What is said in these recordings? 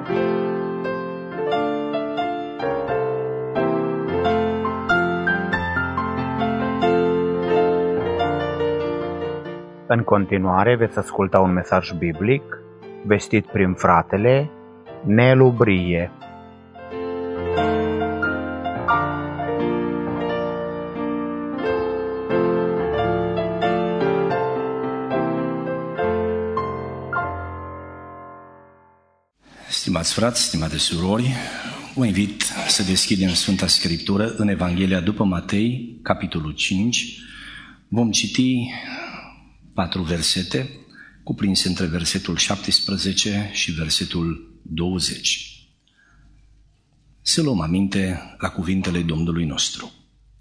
În continuare veți asculta un mesaj biblic vestit prin fratele Nelu Brie. Stimați frați, stimate surori, vă invit să deschidem Sfânta Scriptură în Evanghelia după Matei, capitolul 5. Vom citi 4 versete, cuprinse între versetul 17 și versetul 20. Să luăm aminte la cuvintele Domnului nostru.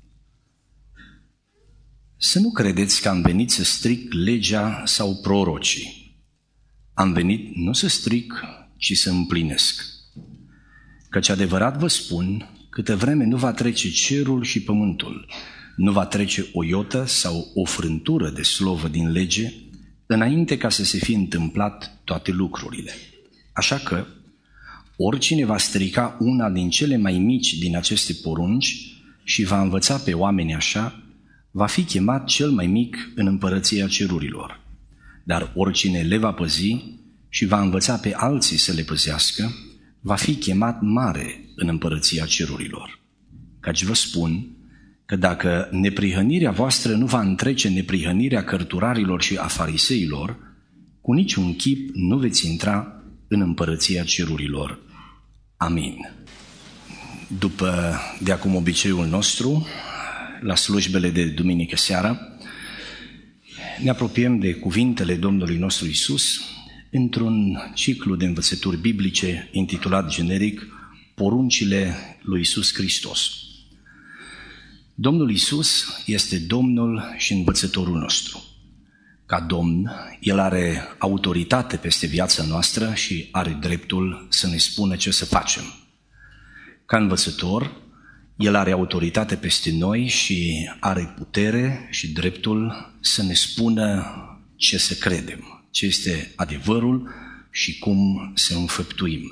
Să nu credeți că am venit să stric legea sau prorocii. Am venit nu să stric, ci să împlinesc. Căci adevărat vă spun, câtă vreme nu va trece cerul și pământul, nu va trece o iotă sau o frântură de slovă din lege, înainte ca să se fie întâmplat toate lucrurile. Așa că, oricine va strica una din cele mai mici din aceste porunci și va învăța pe oameni așa, va fi chemat cel mai mic în împărăția cerurilor. Dar oricine le va păzi și va învăța pe alții să le păzească, va fi chemat mare în împărăția cerurilor. Căci vă spun că dacă neprihănirea voastră nu va întrece neprihănirea cărturarilor și a fariseilor, cu niciun chip nu veți intra în împărăția cerurilor. Amin. După de acum obiceiul nostru, la slujbele de duminică seara, ne apropiem de cuvintele Domnului nostru Iisus într-un ciclu de învățături biblice intitulat generic Poruncile lui Iisus Hristos. Domnul Iisus este Domnul și învățătorul nostru. Ca Domn, El are autoritate peste viața noastră și are dreptul să ne spună ce să facem. Ca învățător, El are autoritate peste noi și are putere și dreptul să ne spună ce să credem, ce este adevărul și cum să înfăptuim.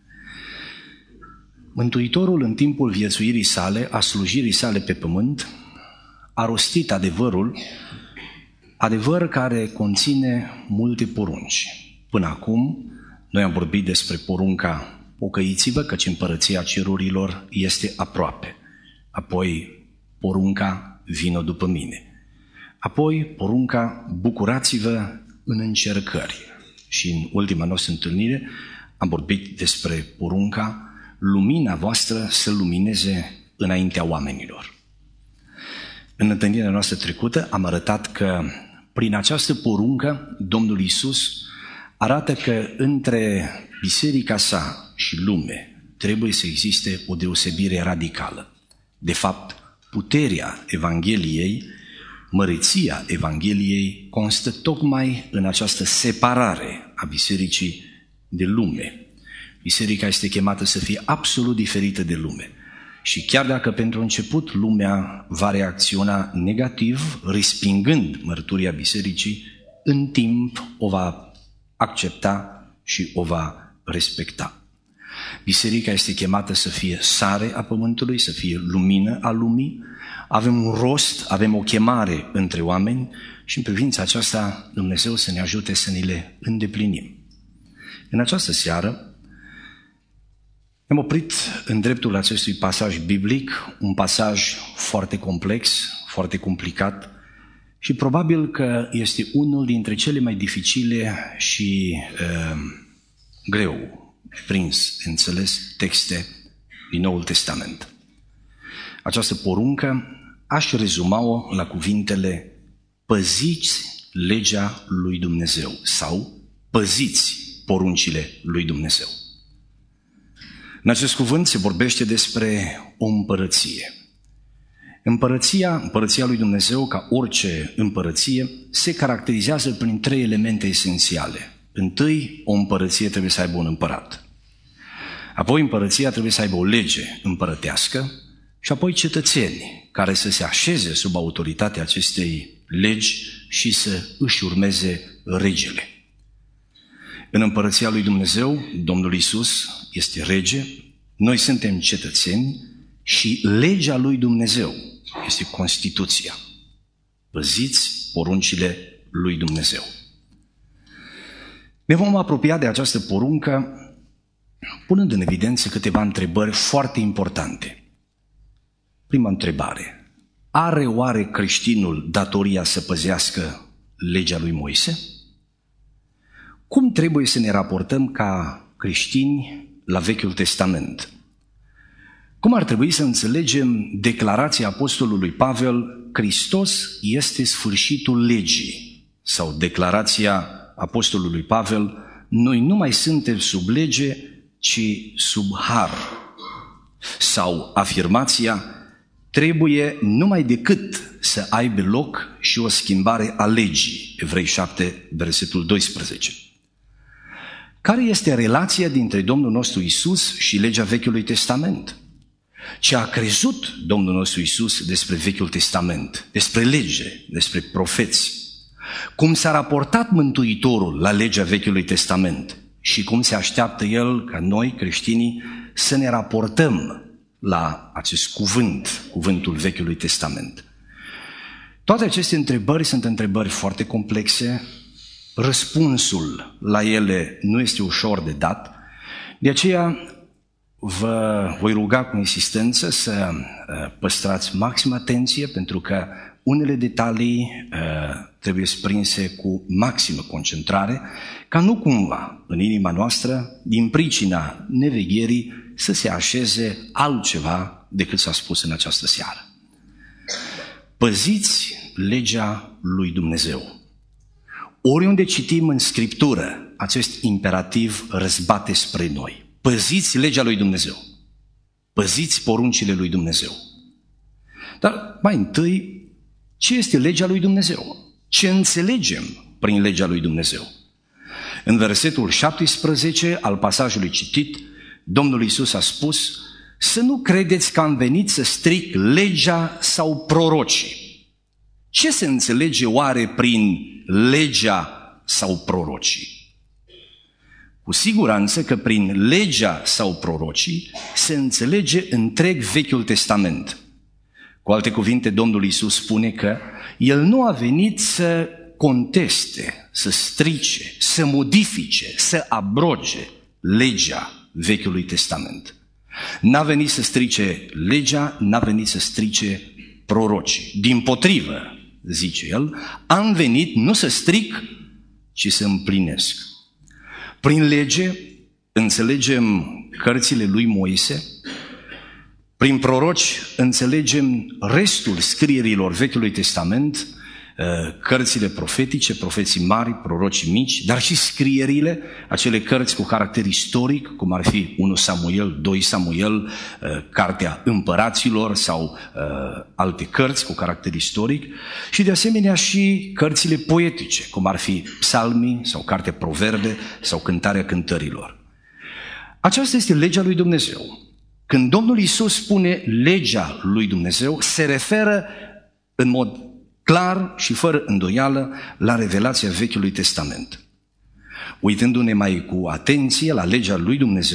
Mântuitorul, în timpul viețuirii sale, a slujirii sale pe pământ, a rostit adevărul, adevăr care conține multe porunci. Până acum, noi am vorbit despre porunca pocăiți-vă, căci împărăția cerurilor este aproape. Apoi porunca vină după mine. Apoi porunca bucurați-vă în încercări. Și în ultima noastră întâlnire am vorbit despre porunca lumina voastră să lumineze înaintea oamenilor. În întâlnirea noastră trecută am arătat că prin această poruncă Domnul Iisus arată că între biserica sa și lume trebuie să existe o deosebire radicală. De fapt, puterea Evangheliei, măreția Evangheliei constă tocmai în această separare a bisericii de lume. Biserica este chemată să fie absolut diferită de lume. Și chiar dacă pentru început lumea va reacționa negativ, respingând mărturia bisericii, în timp o va accepta și o va respecta. Biserica este chemată să fie sare a pământului, să fie lumină a lumii. Avem un rost, avem o chemare între oameni și în privința aceasta Dumnezeu să ne ajute să ne le îndeplinim. În această seară am oprit în dreptul acestui pasaj biblic, un pasaj foarte complex, foarte complicat și probabil că este unul dintre cele mai dificile și greu prins, înțeles, texte din Noul Testament. Această poruncă aș rezuma-o la cuvintele păziți legea lui Dumnezeu sau păziți poruncile lui Dumnezeu. În acest cuvânt se vorbește despre o împărăție. Împărăția lui Dumnezeu, ca orice împărăție, se caracterizează prin 3 elemente esențiale. Întâi, o împărăție trebuie să aibă un împărat. Apoi, împărăția trebuie să aibă o lege împărătească și apoi cetățeni care să se așeze sub autoritatea acestei legi și să își urmeze regele. În împărăția lui Dumnezeu, Domnul Iisus este rege, noi suntem cetățeni și legea lui Dumnezeu este Constituția. Păziți poruncile lui Dumnezeu. Ne vom apropia de această poruncă punând în evidență câteva întrebări foarte importante. Prima întrebare. Are oare creștinul datoria să păzească legea lui Moise? Cum trebuie să ne raportăm ca creștini la Vechiul Testament? Cum ar trebui să înțelegem declarația apostolului Pavel, Hristos este sfârșitul legii? Sau declarația apostolului Pavel, noi nu mai suntem sub lege, ci sub har. Sau afirmația, trebuie numai decât să aibă loc și o schimbare a legii. Evrei 7, versetul 12. Care este relația dintre Domnul nostru Iisus și legea Vechiului Testament? Ce a crezut Domnul nostru Iisus despre Vechiul Testament, despre lege, despre profeți? Cum s-a raportat Mântuitorul la legea Vechiului Testament și cum se așteaptă El ca noi, creștinii, să ne raportăm la acest cuvânt, cuvântul Vechiului Testament? Toate aceste întrebări sunt întrebări foarte complexe, răspunsul la ele nu este ușor de dat, de aceea vă voi ruga cu insistență să păstrați maximă atenție, pentru că unele detalii trebuie prinse cu maximă concentrare, ca nu cumva în inima noastră, din pricina nevegherii, să se așeze altceva decât s-a spus în această seară. Păziți legea lui Dumnezeu. Oriunde citim în Scriptură, acest imperativ răzbate spre noi. Păziți legea lui Dumnezeu. Păziți poruncile lui Dumnezeu. Dar mai întâi, ce este legea lui Dumnezeu? Ce înțelegem prin legea lui Dumnezeu? În versetul 17 al pasajului citit, Domnul Iisus a spus, să nu credeți că am venit să stric legea sau prorocii. Ce se înțelege oare prin legea sau prorocii? Cu siguranță că prin legea sau prorocii se înțelege întreg Vechiul Testament. Cu alte cuvinte, Domnul Iisus spune că El nu a venit să conteste, să strice, să modifice, să abroge legea Vechiului Testament. N-a venit să strice legea, n-a venit să strice prorocii. Dimpotrivă, zice El, am venit nu să stric, ci să împlinesc. Prin lege înțelegem cărțile lui Moise, prin proroci înțelegem restul scrierilor Vechiului Testament, cărțile profetice, profeții mari, prorocii mici, dar și scrierile, acele cărți cu caracter istoric, cum ar fi 1 Samuel, 2 Samuel, Cartea Împăraților sau alte cărți cu caracter istoric, și de asemenea și cărțile poetice, cum ar fi Psalmii sau Cartea Proverbe sau Cântarea Cântărilor. Aceasta este legea lui Dumnezeu. Când Domnul Iisus spune legea lui Dumnezeu, se referă în mod clar și fără îndoială la revelația Vechiului Testament. Uitându-ne mai cu atenție la legea lui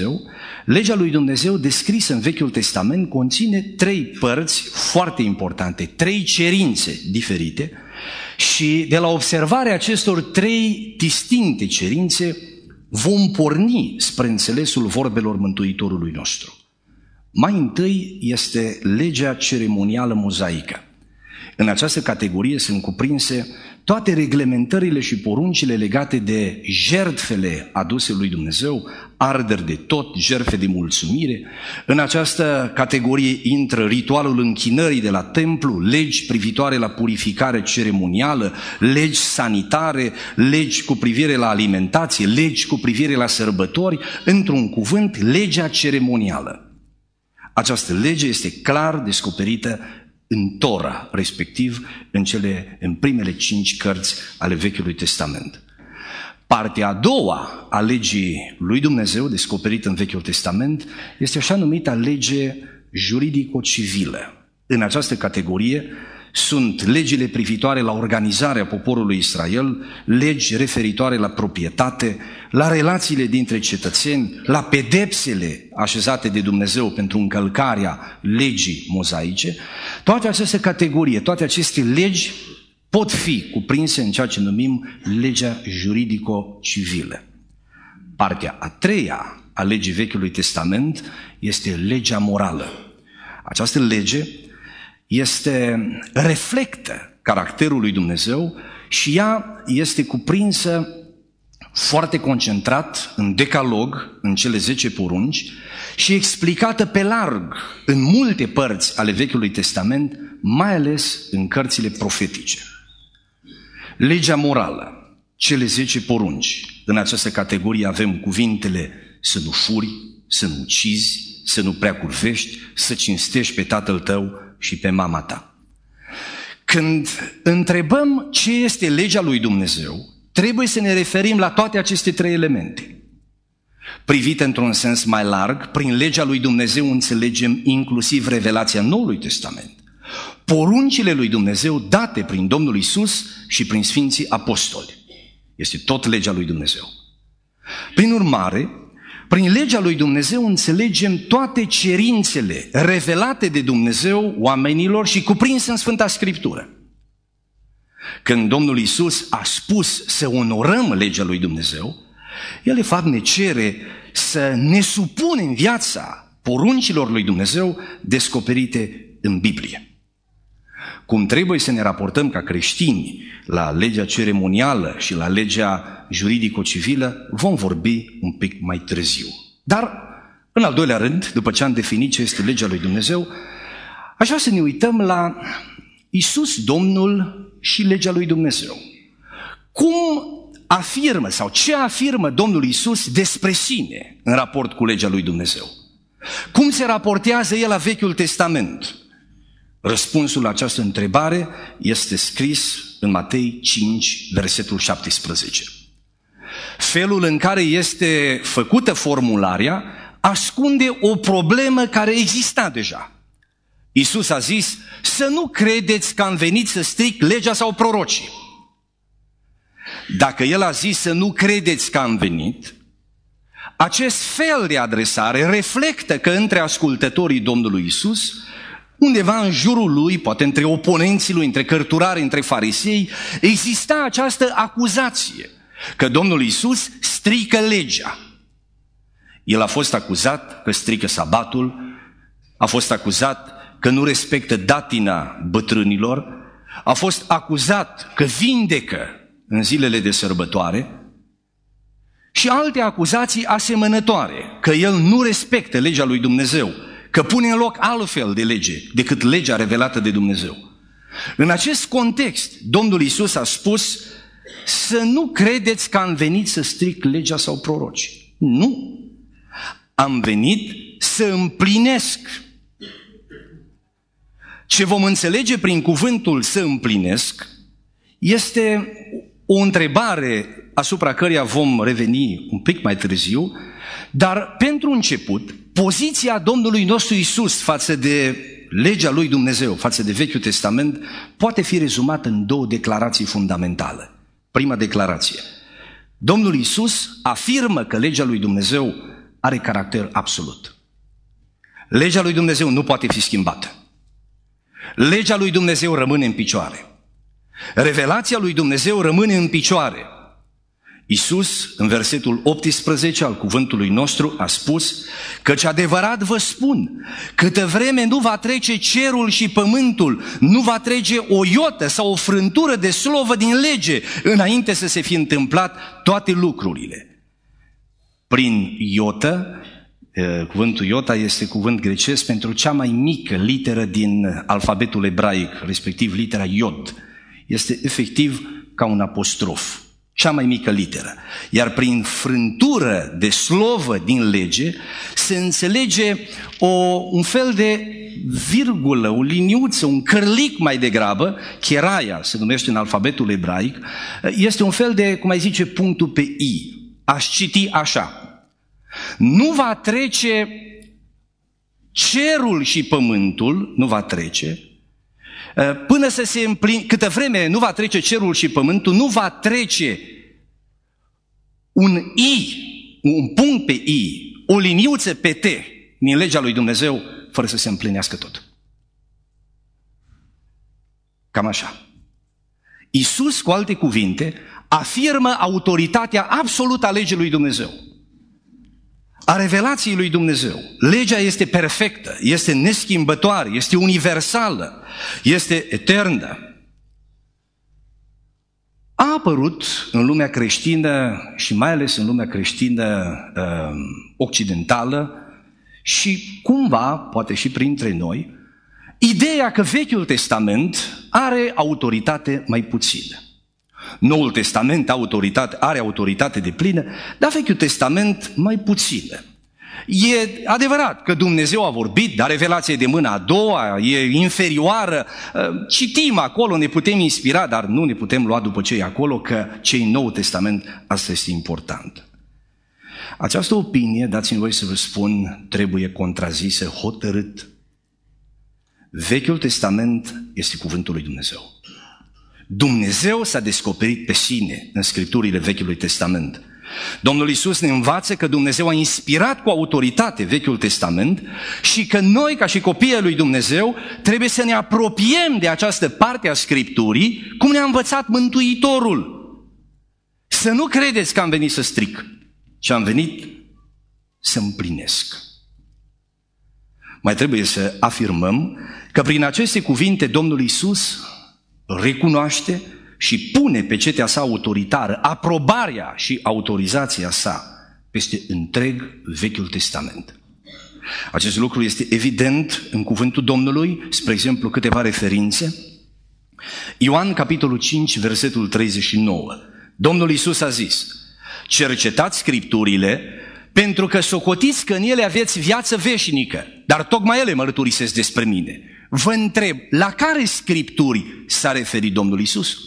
Dumnezeu descrisă în Vechiul Testament conține 3 părți foarte importante, 3 cerințe diferite, și de la observarea acestor 3 distincte cerințe vom porni spre înțelesul vorbelor Mântuitorului nostru. Mai întâi este legea ceremonială mozaică. În această categorie sunt cuprinse toate reglementările și poruncile legate de jertfele aduse lui Dumnezeu, arderi de tot, jertfe de mulțumire. În această categorie intră ritualul închinării de la templu, legi privitoare la purificare ceremonială, legi sanitare, legi cu privire la alimentație, legi cu privire la sărbători, într-un cuvânt, legea ceremonială. Această lege este clar descoperită în Tora, respectiv în primele 5 cărți ale Vechiului Testament. Partea a doua a legii lui Dumnezeu, descoperită în Vechiul Testament, este așa numita lege juridico-civilă. În această categorie sunt legile privitoare la organizarea poporului Israel, legi referitoare la proprietate, la relațiile dintre cetățeni, la pedepsele așezate de Dumnezeu pentru încălcarea legii mozaice. Toate aceste categorii, toate aceste legi pot fi cuprinse în ceea ce numim legea juridico-civilă. Partea a treia a legii Vechiului Testament este legea morală. Această lege reflectă caracterul lui Dumnezeu și ea este cuprinsă foarte concentrat în decalog, în cele 10 porunci și explicată pe larg în multe părți ale Vechiului Testament, mai ales în cărțile profetice. Legea morală, cele 10 porunci. În această categorie avem cuvintele să nu furi, să nu ucizi, să nu prea curvești, să cinstești pe tatăl tău și pe mama ta. Când întrebăm ce este legea lui Dumnezeu, trebuie să ne referim la toate aceste 3 elemente. Privite într-un sens mai larg, prin legea lui Dumnezeu înțelegem inclusiv revelația Noului Testament. Poruncile lui Dumnezeu date prin Domnul Iisus și prin Sfinții Apostoli. Este tot legea lui Dumnezeu. Prin urmare, prin legea lui Dumnezeu înțelegem toate cerințele revelate de Dumnezeu oamenilor și cuprinse în Sfânta Scriptură. Când Domnul Iisus a spus să onorăm legea lui Dumnezeu, El de fapt ne cere să ne supunem viața poruncilor lui Dumnezeu descoperite în Biblie. Cum trebuie să ne raportăm ca creștini la legea ceremonială și la legea juridico-civilă, vom vorbi un pic mai târziu. Dar, în al doilea rând, după ce am definit ce este legea lui Dumnezeu, aș vrea să ne uităm la Iisus Domnul și legea lui Dumnezeu. Cum afirmă sau ce afirmă Domnul Iisus despre sine în raport cu legea lui Dumnezeu? Cum se raportează El la Vechiul Testament? Răspunsul la această întrebare este scris în Matei 5, versetul 17. Felul în care este făcută formularea ascunde o problemă care exista deja. Iisus a zis să nu credeți că am venit să stric legea sau prorocii. Dacă El a zis să nu credeți că am venit, acest fel de adresare reflectă că între ascultătorii Domnului Iisus, undeva în jurul lui, poate între oponenții lui, între cărturari, între farisei, exista această acuzație că Domnul Iisus strică legea. El a fost acuzat că strică sabatul, a fost acuzat că nu respectă datina bătrânilor, a fost acuzat că vindecă în zilele de sărbătoare și alte acuzații asemănătoare, că el nu respectă legea lui Dumnezeu, că pune în loc altfel de lege decât legea revelată de Dumnezeu. În acest context, Domnul Iisus a spus să nu credeți că am venit să stric legea sau proroci. Nu. Am venit să împlinesc. Ce vom înțelege prin cuvântul să împlinesc este o întrebare asupra căreia vom reveni un pic mai târziu, dar pentru început, poziția Domnului nostru Iisus față de legea lui Dumnezeu, față de Vechiul Testament, poate fi rezumată în 2 declarații fundamentale. Prima declarație. Domnul Iisus afirmă că legea lui Dumnezeu are caracter absolut. Legea lui Dumnezeu nu poate fi schimbată. Legea lui Dumnezeu rămâne în picioare. Revelația lui Dumnezeu rămâne în picioare. Iisus, în versetul 18 al cuvântului nostru, a spus: căci adevărat vă spun, câtă vreme nu va trece cerul și pământul, nu va trece o iotă sau o frântură de slovă din lege, înainte să se fi întâmplat toate lucrurile. Prin iotă, cuvântul iota este cuvânt grecesc pentru cea mai mică literă din alfabetul ebraic, respectiv litera iod. Este efectiv ca un apostrof, cea mai mică literă. Iar prin frântură de slovă din lege se înțelege un fel de virgulă, o liniuță, un cărlic mai degrabă, cheraia se numește în alfabetul ebraic, este un fel de, cum ai zice, punctul pe I. Aș citi așa: nu va trece cerul și pământul, nu va trece, până să se împline, câtă vreme nu va trece cerul și pământul, nu va trece un punct pe I, o liniuță pe T din legea lui Dumnezeu, fără să se împlinească tot. Cam așa. Iisus, cu alte cuvinte, afirmă autoritatea absolută a legii lui Dumnezeu, a revelației lui Dumnezeu. Legea este perfectă, este neschimbătoare, este universală, este eternă. A apărut în lumea creștină și mai ales în lumea creștină occidentală și cumva, poate și printre noi, ideea că Vechiul Testament are autoritate mai puțină. Noul Testament are autoritate deplină, dar Vechiul Testament mai puțină. E adevărat că Dumnezeu a vorbit, dar revelația e de mâna a doua, e inferioară. Citim acolo, ne putem inspira, dar nu ne putem lua după ce e acolo, că ce e în Noul Testament, asta este important. Această opinie, dați-mi voi să vă spun, trebuie contrazisă hotărât. Vechiul Testament este cuvântul lui Dumnezeu. Dumnezeu s-a descoperit pe sine în scripturile Vechiului Testament. Domnul Iisus ne învață că Dumnezeu a inspirat cu autoritate Vechiul Testament și că noi, ca și copiii lui Dumnezeu, trebuie să ne apropiem de această parte a Scripturii, cum ne-a învățat Mântuitorul. Să nu credeți că am venit să stric, ci am venit să împlinesc. Mai trebuie să afirmăm că prin aceste cuvinte Domnul Iisus recunoaște și pune pe cetea sa autoritară aprobarea și autorizația sa peste întreg Vechiul Testament. Acest lucru este evident în cuvântul Domnului, spre exemplu câteva referințe. Ioan, capitolul 5, versetul 39. Domnul Iisus a zis: cercetați Scripturile, pentru că socotiți că în ele aveți viață veșnică, dar tocmai ele mărturisesc despre mine. Vă întreb, la care Scripturi s-a referit Domnul Iisus?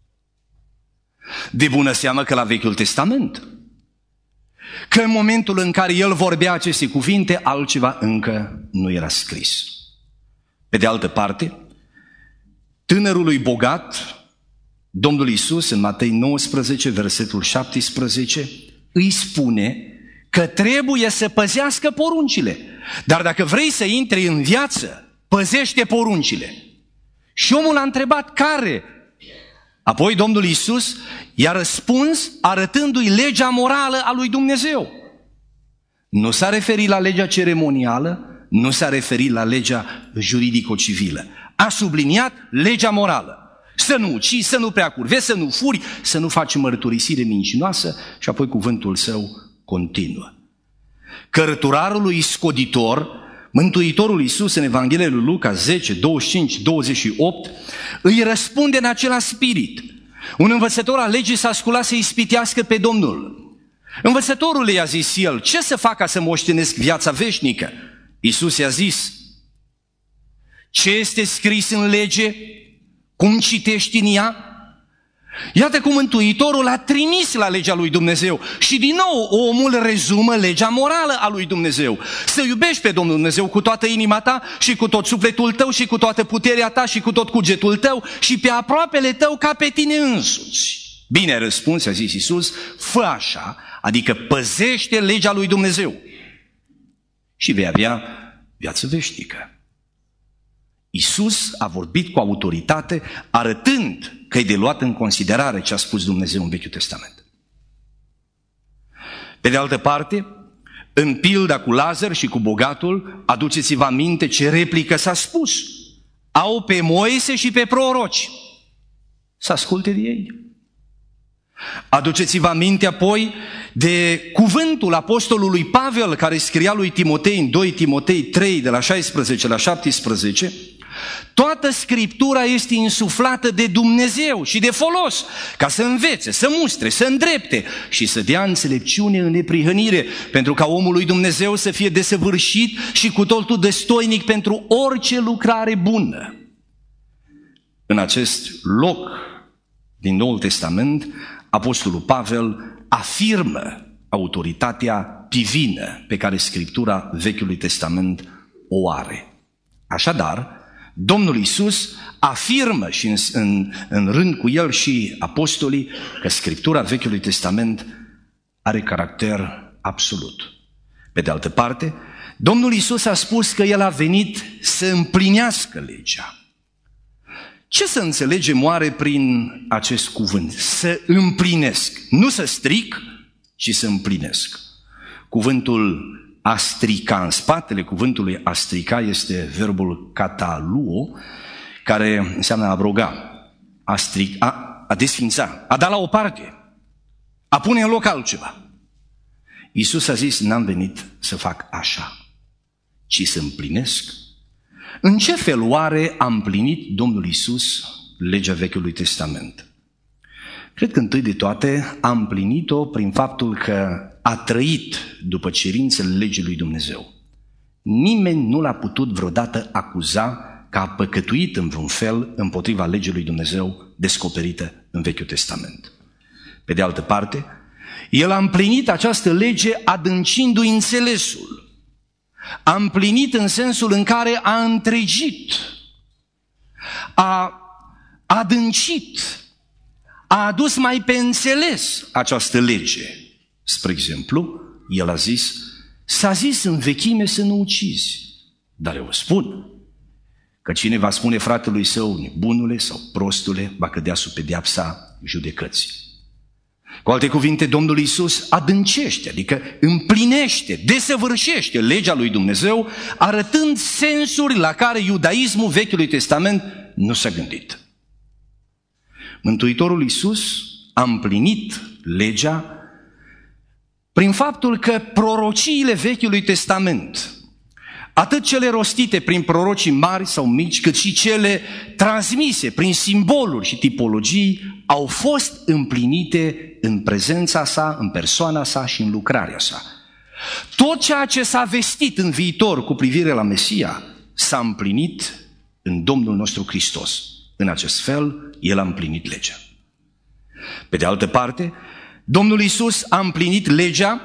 De bună seamă că la Vechiul Testament. Că în momentul în care El vorbea aceste cuvinte, altceva încă nu era scris. Pe de altă parte, tânărului bogat, Domnul Iisus, în Matei 19, versetul 17, îi spune că trebuie să păzească poruncile. Dar dacă vrei să intri în viață, păzește poruncile. Și omul a întrebat care? Apoi Domnul Iisus i-a răspuns arătându-i legea morală a lui Dumnezeu. Nu s-a referit la legea ceremonială, nu s-a referit la legea juridico-civilă. A subliniat legea morală. Să nu ucizi, să nu prea curvezi, să nu furi, să nu faci mărturisire mincinoasă și apoi cuvântul său continuă. Cărturarului scoditor, Mântuitorul Iisus în Evanghelia lui Luca 10, 25, 28 îi răspunde în același spirit. Un învățător al legii s-a sculat să ispitească pe Domnul. Învățătorul i-a zis el: ce să fac ca să moștenesc viața veșnică? Iisus i-a zis: ce este scris în lege? Cum citești în ea? Iată cum Mântuitorul a trimis la legea lui Dumnezeu și din nou omul rezumă legea morală a lui Dumnezeu. Să iubești pe Domnul Dumnezeu cu toată inima ta și cu tot sufletul tău și cu toată puterea ta și cu tot cugetul tău și pe aproapele tău ca pe tine însuți. Bine răspuns, a zis Iisus, fă așa, adică păzește legea lui Dumnezeu și vei avea viață veșnică. Iisus a vorbit cu autoritate, arătând că e de luat în considerare ce a spus Dumnezeu în Vechiul Testament. Pe de altă parte, în pilda cu Lazar și cu bogatul, aduceți-vă aminte ce replică s-a spus. Au pe Moise și pe proroci. Să asculte de ei. Aduceți-vă aminte apoi de cuvântul apostolului Pavel care scria lui Timotei în 2 Timotei 3 de la 16 la 17. Toată Scriptura este insuflată de Dumnezeu și de folos ca să învețe, să mustre, să îndrepte și să dea înțelepciune în neprihănire, pentru ca omul lui Dumnezeu să fie desăvârșit și cu totul destoinic pentru orice lucrare bună. În acest loc din Noul Testament, apostolul Pavel afirmă autoritatea divină pe care Scriptura Vechiului Testament o are. Așadar, Domnul Iisus afirmă și în rând cu el și apostolii că Scriptura Vechiului Testament are caracter absolut. Pe de altă parte, Domnul Iisus a spus că El a venit să împlinească legea. Ce să înțelegem oare prin acest cuvânt? Să împlinesc, nu să stric, ci să împlinesc. Cuvântul a strica, în spatele cuvântului a strica este verbul kataluo, care înseamnă a abroga, a desfința, a da la o parte, a pune în loc altceva. Iisus a zis, n-am venit să fac așa, ci să împlinesc. În ce fel oare a împlinit Domnul Iisus legea Vechiului Testament? Cred că întâi de toate a împlinit-o prin faptul că a trăit după cerințele legii lui Dumnezeu. Nimeni nu l-a putut vreodată acuza că a păcătuit în vreun fel împotriva legii lui Dumnezeu descoperită în Vechiul Testament. Pe de altă parte, El a împlinit această lege adâncindu-i înțelesul. A împlinit în sensul în care a întregit, a adâncit, a adus mai pe înțeles această lege. Spre exemplu, El a zis, s-a zis în vechime să nu ucizi, dar eu vă spun că cine va spune fratelui său nebunule sau prostule, va cădea sub pedeapsa judecății. Cu alte cuvinte, Domnul Iisus adâncește, adică împlinește, desăvârșește legea lui Dumnezeu, arătând sensuri la care iudaismul Vechiului Testament nu s-a gândit. Mântuitorul Iisus a împlinit legea prin faptul că prorociile Vechiului Testament, atât cele rostite prin prorocii mari sau mici, cât și cele transmise prin simboluri și tipologii, au fost împlinite în prezența sa, în persoana sa și în lucrarea sa. Tot ceea ce s-a vestit în viitor cu privire la Mesia s-a împlinit în Domnul nostru Hristos. În acest fel, El a împlinit legea. Pe de altă parte, Domnul Iisus a împlinit legea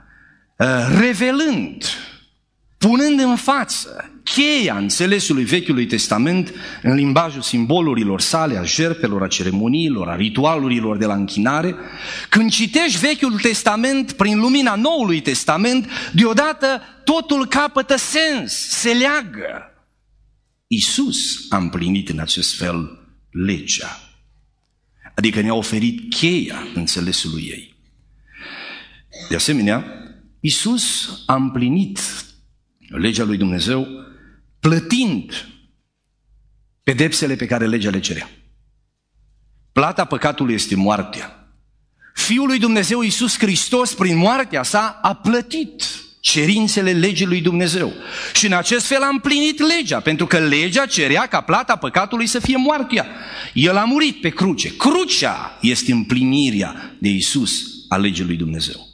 revelând, punând în față cheia înțelesului Vechiului Testament în limbajul simbolurilor sale, a jertfelor, a ceremoniilor, a ritualurilor de la închinare. Când citești Vechiul Testament prin lumina Noului Testament, deodată totul capătă sens, se leagă. Iisus a împlinit în acest fel legea, adică ne-a oferit cheia înțelesului ei. De asemenea, Iisus a împlinit legea lui Dumnezeu plătind pedepsele pe care legea le cerea. Plata păcatului este moartea. Fiul lui Dumnezeu Iisus Hristos, prin moartea sa, a plătit cerințele legii lui Dumnezeu. Și în acest fel a împlinit legea, pentru că legea cerea ca plata păcatului să fie moartea. El a murit pe cruce. Crucea este împlinirea de Iisus a legii lui Dumnezeu.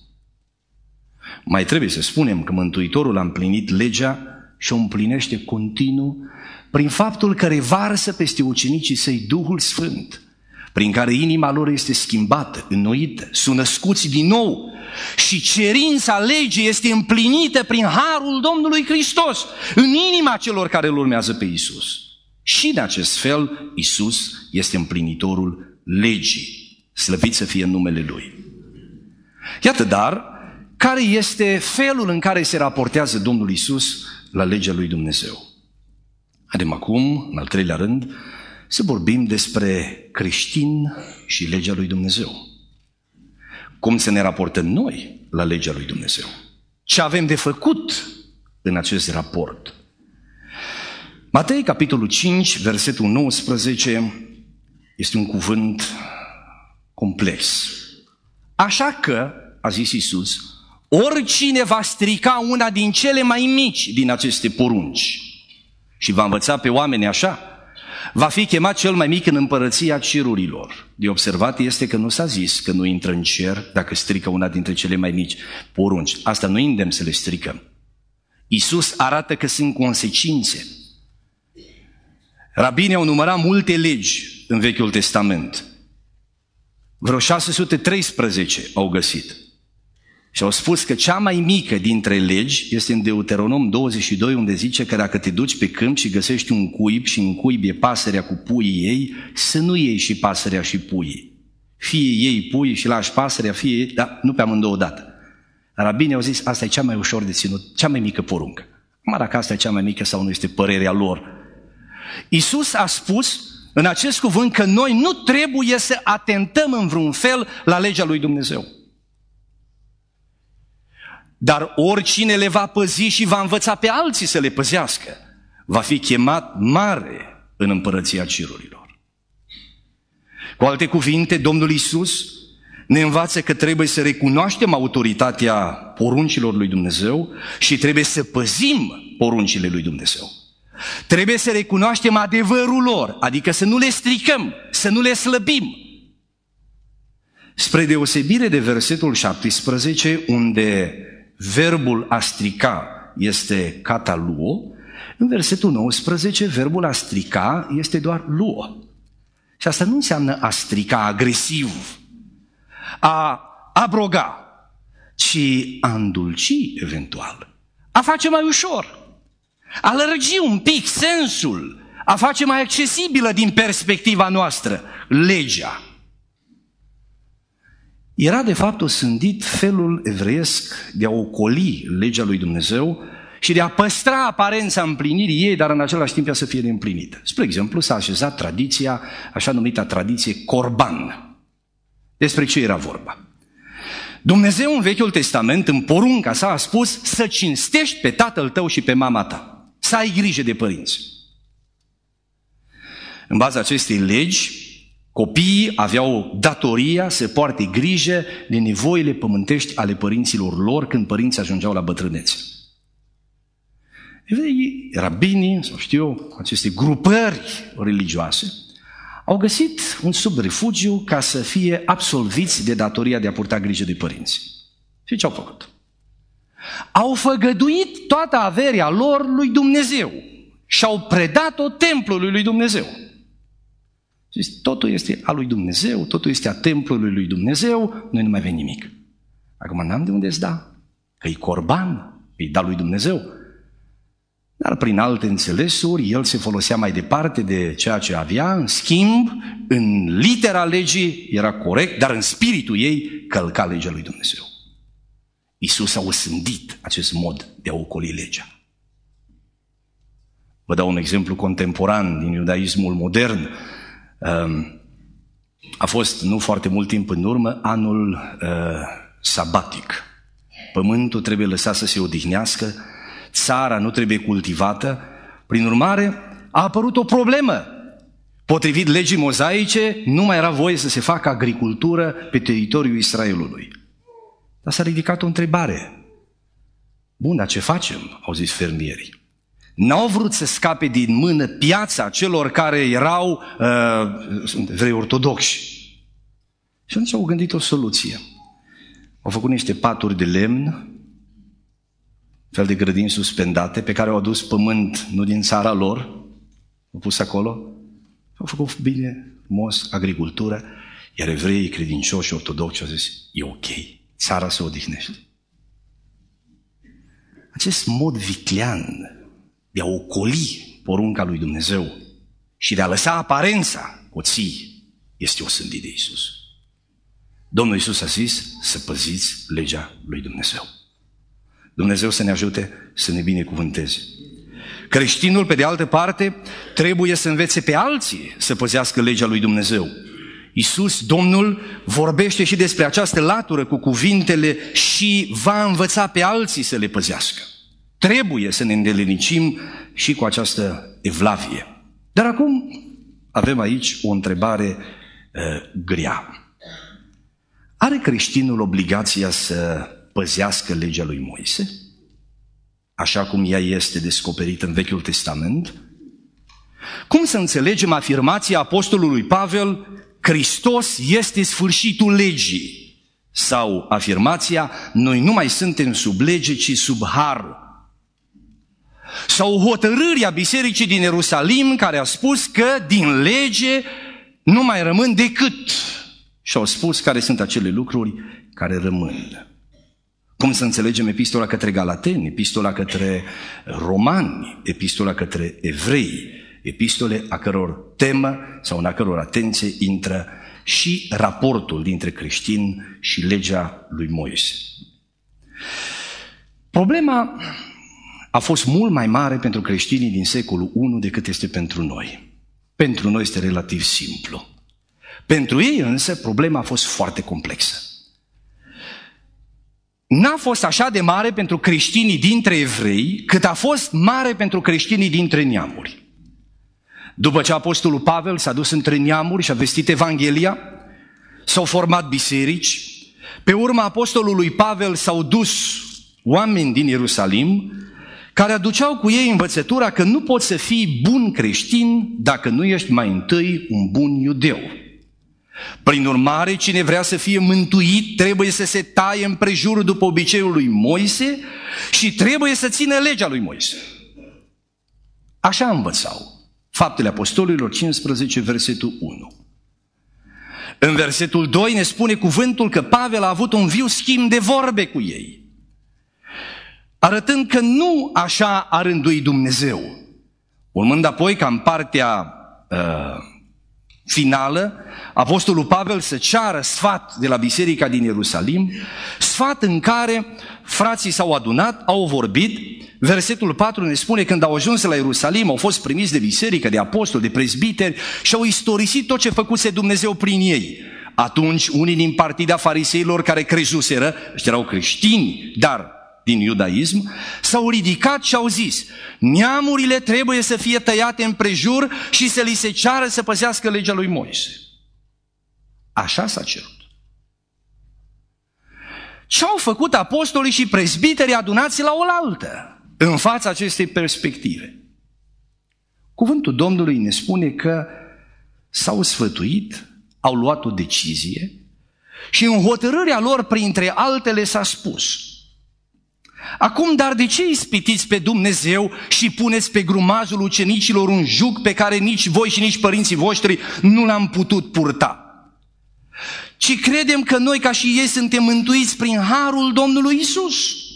Mai trebuie să spunem că Mântuitorul a împlinit legea și o împlinește continuu prin faptul că revarsă peste ucenicii săi Duhul Sfânt, prin care inima lor este schimbată, înnoită, sunt născuți din nou și cerința legii este împlinită prin harul Domnului Hristos în inima celor care îl urmează pe Iisus. Și în acest fel Iisus este împlinitorul legii, slăvit să fie numele Lui. Iată dar care este felul în care se raportează Domnul Iisus la legea lui Dumnezeu. Haidem acum, în al treilea rând, să vorbim despre creștin și legea lui Dumnezeu. Cum să ne raportăm noi la legea lui Dumnezeu? Ce avem de făcut în acest raport? Matei, capitolul 5, versetul 19, este un cuvânt complex. Așa că, a zis Iisus, oricine va strica una din cele mai mici din aceste porunci și va învăța pe oameni așa, va fi chemat cel mai mic în împărăția cerurilor. De observat este că nu s-a zis că nu intră în cer dacă strică una dintre cele mai mici porunci. Asta nu îndemn să le stricăm. Iisus arată că sunt consecințe. Rabinii au numărat multe legi în Vechiul Testament. Vreo 613 au găsit. Și au spus că cea mai mică dintre legi este în Deuteronom 22, unde zice că dacă te duci pe câmp și găsești un cuib și în cuib e pasărea cu puii ei, să nu iei și pasărea și puii. Fie iei puii și lași pasărea, fie iei, dar nu pe amândouă odată. Rabinii au zis, asta e cea mai ușor de ținut, cea mai mică poruncă. Mă, dacă asta e cea mai mică sau nu este părerea lor. Iisus a spus în acest cuvânt că noi nu trebuie să atentăm în vreun fel la legea lui Dumnezeu. Dar oricine le va păzi și va învăța pe alții să le păzească, va fi chemat mare în împărăția cerurilor. Cu alte cuvinte, Domnul Iisus ne învață că trebuie să recunoaștem autoritatea poruncilor lui Dumnezeu și trebuie să păzim poruncile lui Dumnezeu. Trebuie să recunoaștem adevărul lor, adică să nu le stricăm, să nu le slăbim. Spre deosebire de versetul 17, unde verbul a strica este cataluo, în versetul 19, verbul a strica este doar luo. Și asta nu înseamnă a strica agresiv, a abroga, ci a îndulci eventual, a face mai ușor, a lărgi un pic sensul, a face mai accesibilă din perspectiva noastră legea. Era de fapt osândit felul evreiesc de a ocoli legea lui Dumnezeu și de a păstra aparența împlinirii ei, dar în același timp ea să fie neîmplinită. Spre exemplu, s-a așezat tradiția, așa numită tradiție corban. Despre ce era vorba? Dumnezeu în Vechiul Testament, în porunca sa, a spus să cinstești pe tatăl tău și pe mama ta, să ai grijă de părinți. În baza acestei legi, copiii aveau datoria să poarte grijă de nevoile pământești ale părinților lor când părinții ajungeau la bătrânețe. Evreii, rabinii, sau știu, aceste grupări religioase, au găsit un subrefugiu ca să fie absolviți de datoria de a purta grijă de părinți. Și ce au făcut? Au făgăduit toată averea lor lui Dumnezeu și au predat-o templului lui Dumnezeu. Zis, totul este a lui Dumnezeu, totul este a templului lui Dumnezeu, noi nu mai avem nimic. Acum n-am de unde să da, că e corban, îi da lui Dumnezeu. Dar prin alte înțelesuri, el se folosea mai departe de ceea ce avea, în schimb, în litera legii era corect, dar în spiritul ei călca legea lui Dumnezeu. Iisus a osândit acest mod de a ocoli legea. Vă dau un exemplu contemporan din iudaismul modern. A fost nu foarte mult timp în urmă anul sabatic. Pământul trebuie lăsat să se odihnească, țara nu trebuie cultivată, prin urmare a apărut o problemă. Potrivit legii mozaice, nu mai era voie să se facă agricultură pe teritoriul Israelului. Dar s-a ridicat o întrebare. Bun, dar ce facem? Au zis fermierii. N-au vrut să scape din mână piața celor care erau evrei ortodoxi. Și atunci au gândit o soluție. Au făcut niște paturi de lemn, fel de grădini suspendate, pe care au adus pământ nu din țara lor, au pus acolo, au făcut bine, frumos, agricultură, iar evreii credincioși ortodoxi au zis, e ok, țara se odihnește. Acest mod viclean de a ocoli porunca lui Dumnezeu și de a lăsa aparența o ții, este osândit de Iisus. Domnul Iisus a zis să păziți legea lui Dumnezeu. Dumnezeu să ne ajute să ne binecuvânteze. Creștinul, pe de altă parte, trebuie să învețe pe alții să păzească legea lui Dumnezeu. Iisus, Domnul, vorbește și despre această latură cu cuvintele și va învăța pe alții să le păzească. Trebuie să ne îndelenicim și cu această evlavie. Dar acum avem aici o întrebare grea. Are creștinul obligația să păzească legea lui Moise, așa cum ea este descoperită în Vechiul Testament? Cum să înțelegem afirmația apostolului Pavel, Hristos este sfârșitul legii? Sau afirmația, noi nu mai suntem sub lege, ci sub har? Sau hotărârea bisericii din Ierusalim, care a spus că din lege nu mai rămân decât, și au spus care sunt acele lucruri care rămân. Cum să înțelegem epistola către Galateni, epistola către Romani, epistola către Evrei, epistole a căror temă sau în a căror atenție intră și raportul dintre creștin și legea lui Moise. Problema a fost mult mai mare pentru creștinii din secolul I decât este pentru noi. Pentru noi este relativ simplu. Pentru ei însă problema a fost foarte complexă. N-a fost așa de mare pentru creștinii dintre evrei, cât a fost mare pentru creștinii dintre neamuri. După ce apostolul Pavel s-a dus între neamuri și a vestit Evanghelia, s-au format biserici. Pe urma apostolului Pavel s-au dus oameni din Ierusalim care aduceau cu ei învățătura că nu poți să fii bun creștin dacă nu ești mai întâi un bun iudeu. Prin urmare, cine vrea să fie mântuit trebuie să se taie împrejur după obiceiul lui Moise și trebuie să țină legea lui Moise. Așa învățau. Faptele Apostolilor 15, versetul 1. În versetul 2 ne spune cuvântul că Pavel a avut un viu schimb de vorbe cu ei, arătând că nu așa a rânduit Dumnezeu. Urmând apoi ca în partea finală, apostolul Pavel să ceară sfat de la biserica din Ierusalim, sfat în care frații s-au adunat, au vorbit. Versetul 4 ne spune, când au ajuns la Ierusalim, au fost primiți de biserică, de apostoli, de prezbiteri și au istorisit tot ce făcuse Dumnezeu prin ei. Atunci, unii din partida fariseilor care crezuseră, ăștia erau creștini, dar din iudaism, s-au ridicat și au zis: neamurile trebuie să fie tăiate împrejur și să li se ceară să păzească legea lui Moise. Așa s-a cerut. Ce au făcut apostolii și prezbiterii adunați la oaltă în fața acestei perspective? Cuvântul Domnului ne spune că s-au sfătuit, au luat o decizie și în hotărârea lor, printre altele, s-a spus: acum, dar de ce ispitiți pe Dumnezeu și puneți pe grumazul ucenicilor un jug pe care nici voi și nici părinții voștri nu l-am putut purta? Ci credem că noi, ca și ei, suntem mântuiți prin harul Domnului Isus.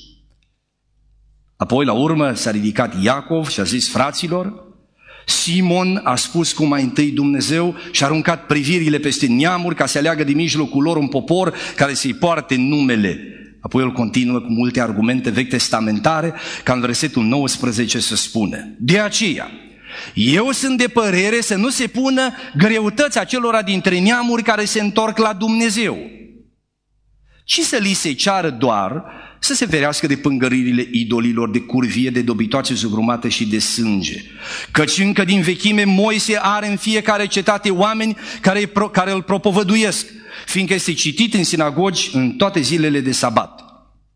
Apoi, la urmă, s-a ridicat Iacov și a zis: fraților, Simon a spus cum mai întâi Dumnezeu și a aruncat privirile peste neamuri ca să aleagă din mijlocul lor un popor care să-i poarte numele. Apoi el continuă cu multe argumente vechi testamentare, ca în versetul 19 să spună: de aceea, eu sunt de părere să nu se pună greutăți acelora dintre neamuri care se întorc la Dumnezeu, ci să li se ceară doar să se ferească de pângăririle idolilor, de curvie, de dobitoace zugrumate și de sânge. Căci încă din vechime Moise are în fiecare cetate oameni care îl propovăduiesc, fiindcă este citit în sinagogi în toate zilele de sabat.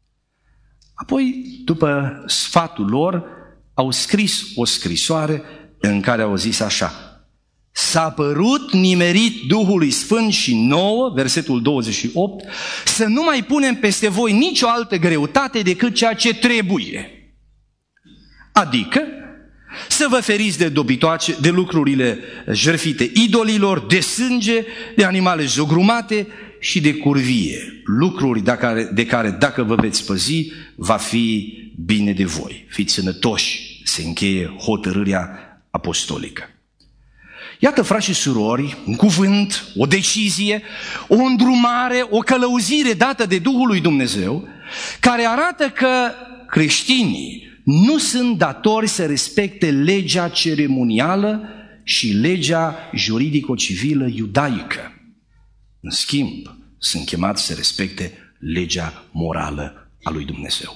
Apoi, după sfatul lor, au scris o scrisoare în care au zis așa: s-a părut nimerit Duhului Sfânt și nouă, versetul 28, să nu mai punem peste voi nicio altă greutate decât ceea ce trebuie. Adică să vă feriți de dobitoace, de lucrurile jertfite idolilor, de sânge, de animale zugrumate și de curvie. Lucruri de care dacă vă veți păzi, va fi bine de voi. Fiți sănătoși, se încheie hotărârea apostolică. Iată, frați și surori, un cuvânt, o decizie, o îndrumare, o călăuzire dată de Duhul lui Dumnezeu, care arată că creștinii nu sunt datori să respecte legea ceremonială și legea juridico-civilă iudaică. În schimb, sunt chemați să respecte legea morală a lui Dumnezeu.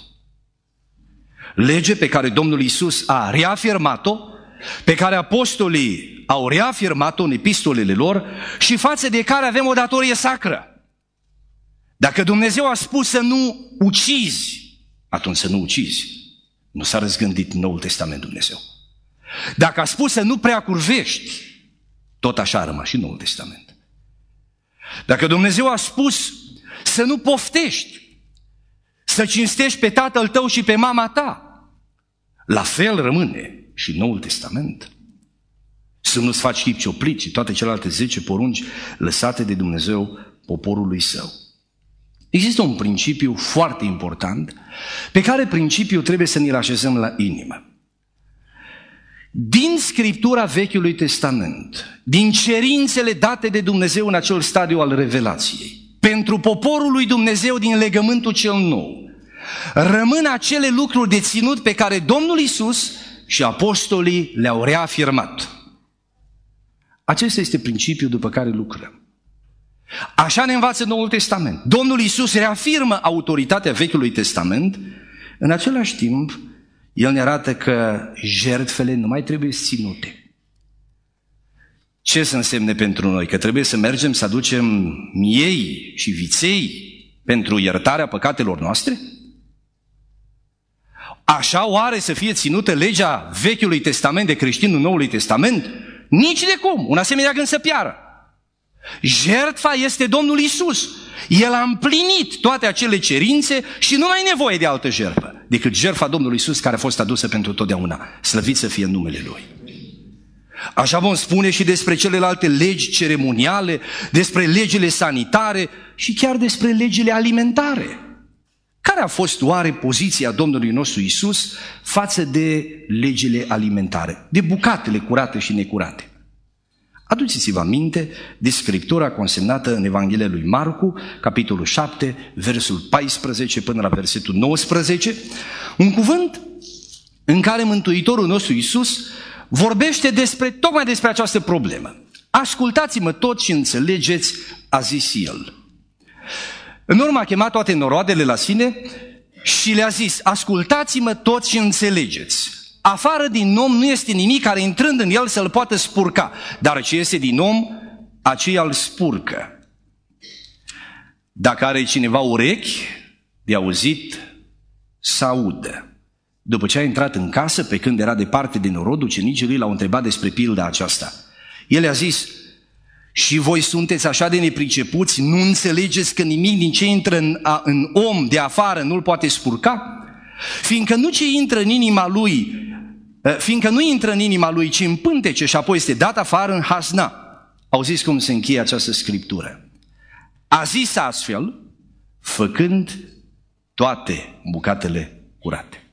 Lege pe care Domnul Iisus a reafirmat-o, pe care apostolii au reafirmat-o în epistolele lor și față de care avem o datorie sacră. Dacă Dumnezeu a spus să nu ucizi, atunci să nu ucizi. Nu s-a răzgândit Noul Testament Dumnezeu. Dacă a spus să nu prea curvești, tot așa a rămas și Noul Testament. Dacă Dumnezeu a spus să nu poftești, să cinstești pe tatăl tău și pe mama ta, la fel rămâne și Noul Testament. Să nu-ți faci chip cioplit și toate celelalte 10 porunci lăsate de Dumnezeu poporului său. Există un principiu foarte important, pe care principiu trebuie să ne-l așezăm la inimă. Din Scriptura Vechiului Testament, din cerințele date de Dumnezeu în acel stadiu al revelației, pentru poporul lui Dumnezeu din legământul cel nou, rămân acele lucruri de ținut pe care Domnul Iisus și apostolii le-au reafirmat. Acesta este principiul după care lucrăm. Așa ne învață Noul Testament. Domnul Iisus reafirmă autoritatea Vechiului Testament, în același timp, El ne arată că jertfele nu mai trebuie ținute. Ce să însemne pentru noi? Că trebuie să mergem să aducem miei și viței pentru iertarea păcatelor noastre? Așa oare să fie ținută legea Vechiului Testament de creștinul Noului Testament? Nici de cum, un asemenea gând să piară. Jertfa este Domnul Iisus. El a împlinit toate acele cerințe și nu mai e nevoie de altă jertfă decât jertfa Domnului Iisus care a fost adusă pentru totdeauna. Slăvit să fie numele Lui. Așa vom spune și despre celelalte legi ceremoniale, despre legile sanitare și chiar despre legile alimentare. Care a fost oare poziția Domnului nostru Iisus față de legile alimentare, de bucatele curate și necurate? Aduceți-vă aminte de Scriptura consemnată în Evanghelia lui Marcu, capitolul 7, versul 14 până la versetul 19, un cuvânt în care Mântuitorul nostru Iisus vorbește tocmai despre această problemă. Ascultați-mă toți și înțelegeți, a zis El. În urmă a chemat toate noroadele la sine și le-a zis, ascultați-mă toți și înțelegeți. Afară din om nu este nimic care intrând în el să-l poată spurca, dar ce este din om, aceea îl spurcă. Dacă are cineva urechi de auzit, să audă. După ce a intrat în casă, pe când era departe de norod, ucenicii lui l-au întrebat despre pilda aceasta. El a zis, și voi sunteți așa de nepricepuți, nu înțelegeți că nimic din ce intră în om de afară nu-l poate spurca? Fiindcă nu intră în inima lui, ci în pântece și apoi este dat afară în hazna. Auziți cum se încheie această scriptură. A zis astfel, făcând toate bucatele curate.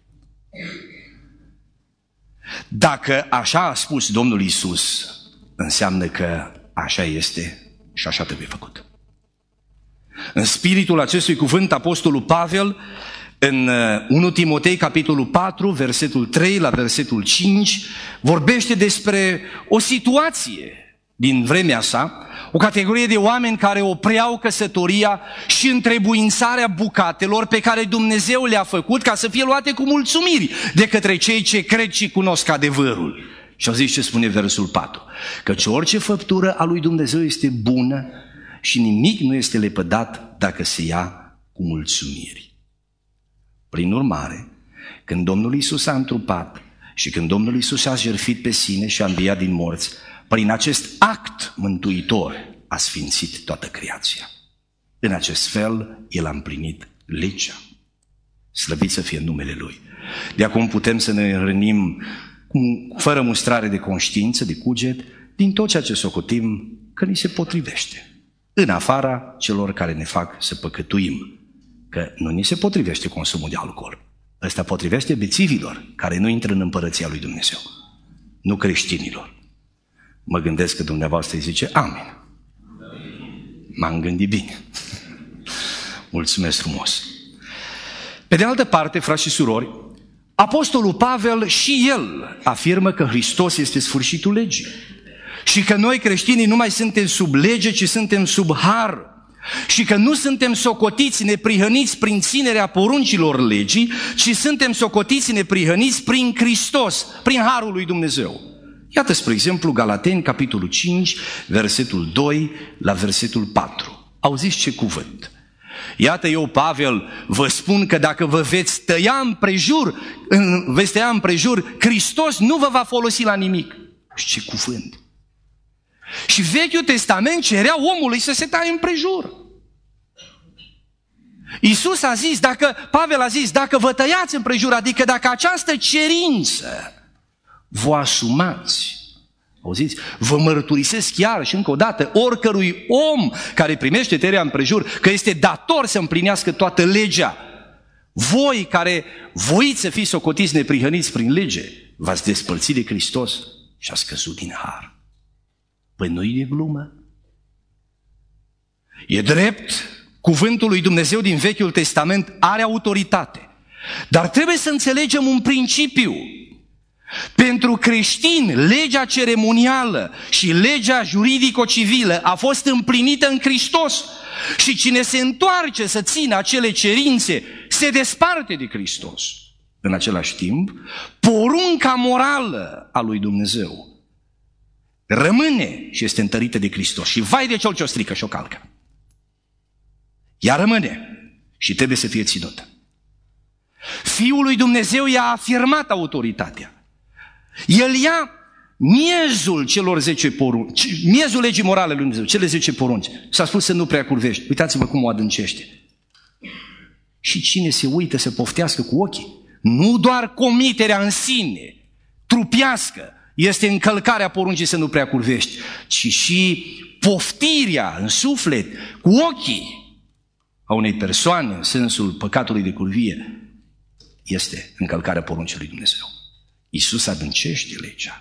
Dacă așa a spus Domnul Iisus, înseamnă că așa este și așa trebuie făcut. În spiritul acestui cuvânt, apostolul Pavel, în 1 Timotei, capitolul 4, versetul 3 la versetul 5, vorbește despre o situație din vremea sa, o categorie de oameni care opreau căsătoria și întrebuințarea bucatelor pe care Dumnezeu le-a făcut ca să fie luate cu mulțumiri de către cei ce cred și cunosc adevărul. Și au zis ce spune versul 4, căci orice făptură a lui Dumnezeu este bună și nimic nu este lepădat dacă se ia cu mulțumiri. Prin urmare, când Domnul Iisus a întrupat și când Domnul Iisus a jertfit pe sine și a înviat din morți, prin acest act mântuitor a sfințit toată creația. În acest fel, El a împlinit legea. Slăvit să fie numele Lui. De acum putem să ne rănim fără mustrare de conștiință, de cuget, din tot ceea ce socotim că ni se potrivește, în afara celor care ne fac să păcătuim. Că nu ni se potrivește consumul de alcool. Ăsta potrivește bețivilor care nu intră în împărăția lui Dumnezeu, nu creștinilor. Mă gândesc că dumneavoastră îi zice amin. M-am gândit bine. Mulțumesc frumos. Pe de altă parte, frați și surori, apostolul Pavel și el afirmă că Hristos este sfârșitul legii și că noi creștinii nu mai suntem sub lege, ci suntem sub har. Și că nu suntem socotiți neprihăniți prin ținerea poruncilor legii, ci suntem socotiți neprihăniți prin Hristos, prin harul lui Dumnezeu. Iată, spre exemplu, Galateni, capitolul 5, versetul 2 la versetul 4. Auziți ce cuvânt? Iată, eu, Pavel, vă spun că dacă vă veți tăia împrejur, Hristos nu vă va folosi la nimic. Și ce cuvânt! Și Vechiul Testament cerea omului să se taie împrejur. Iisus a zis, Pavel a zis, dacă vă tăiați împrejur, adică dacă această cerință vă asumați, Auziți? Vă mărturisesc chiar și încă o dată oricărui om care primește tăierea împrejur că este dator să împlinească toată legea. Voi care voiți să fiți socotiți neprihăniți prin lege, v-ați despărțit de Hristos și ați căzut din har. Păi nu-i de glumă. E drept, cuvântul lui Dumnezeu din Vechiul Testament are autoritate. Dar trebuie să înțelegem un principiu. Pentru creștini, legea ceremonială și legea juridico-civilă a fost împlinită în Hristos. Și cine se întoarce să țină acele cerințe, se desparte de Hristos. În același timp, porunca morală a lui Dumnezeu rămâne și este întărită de Hristos. Și vai de cel ce o strică și o calcă. Ea rămâne și trebuie să fie ținută. Fiul lui Dumnezeu i-a afirmat autoritatea. El ia miezul celor 10 porunci, miezul legii morale lui Dumnezeu, cele 10 porunci. S-a spus să nu prea curvești. Uitați-vă cum o adâncește. Și cine se uită să poftească cu ochii, nu doar comiterea în sine, trupească, este încălcarea poruncii să nu prea curvești, ci și poftirea în suflet, cu ochii a unei persoane, în sensul păcatului de curvie, este încălcarea poruncii lui Dumnezeu. Iisus adâncește legea.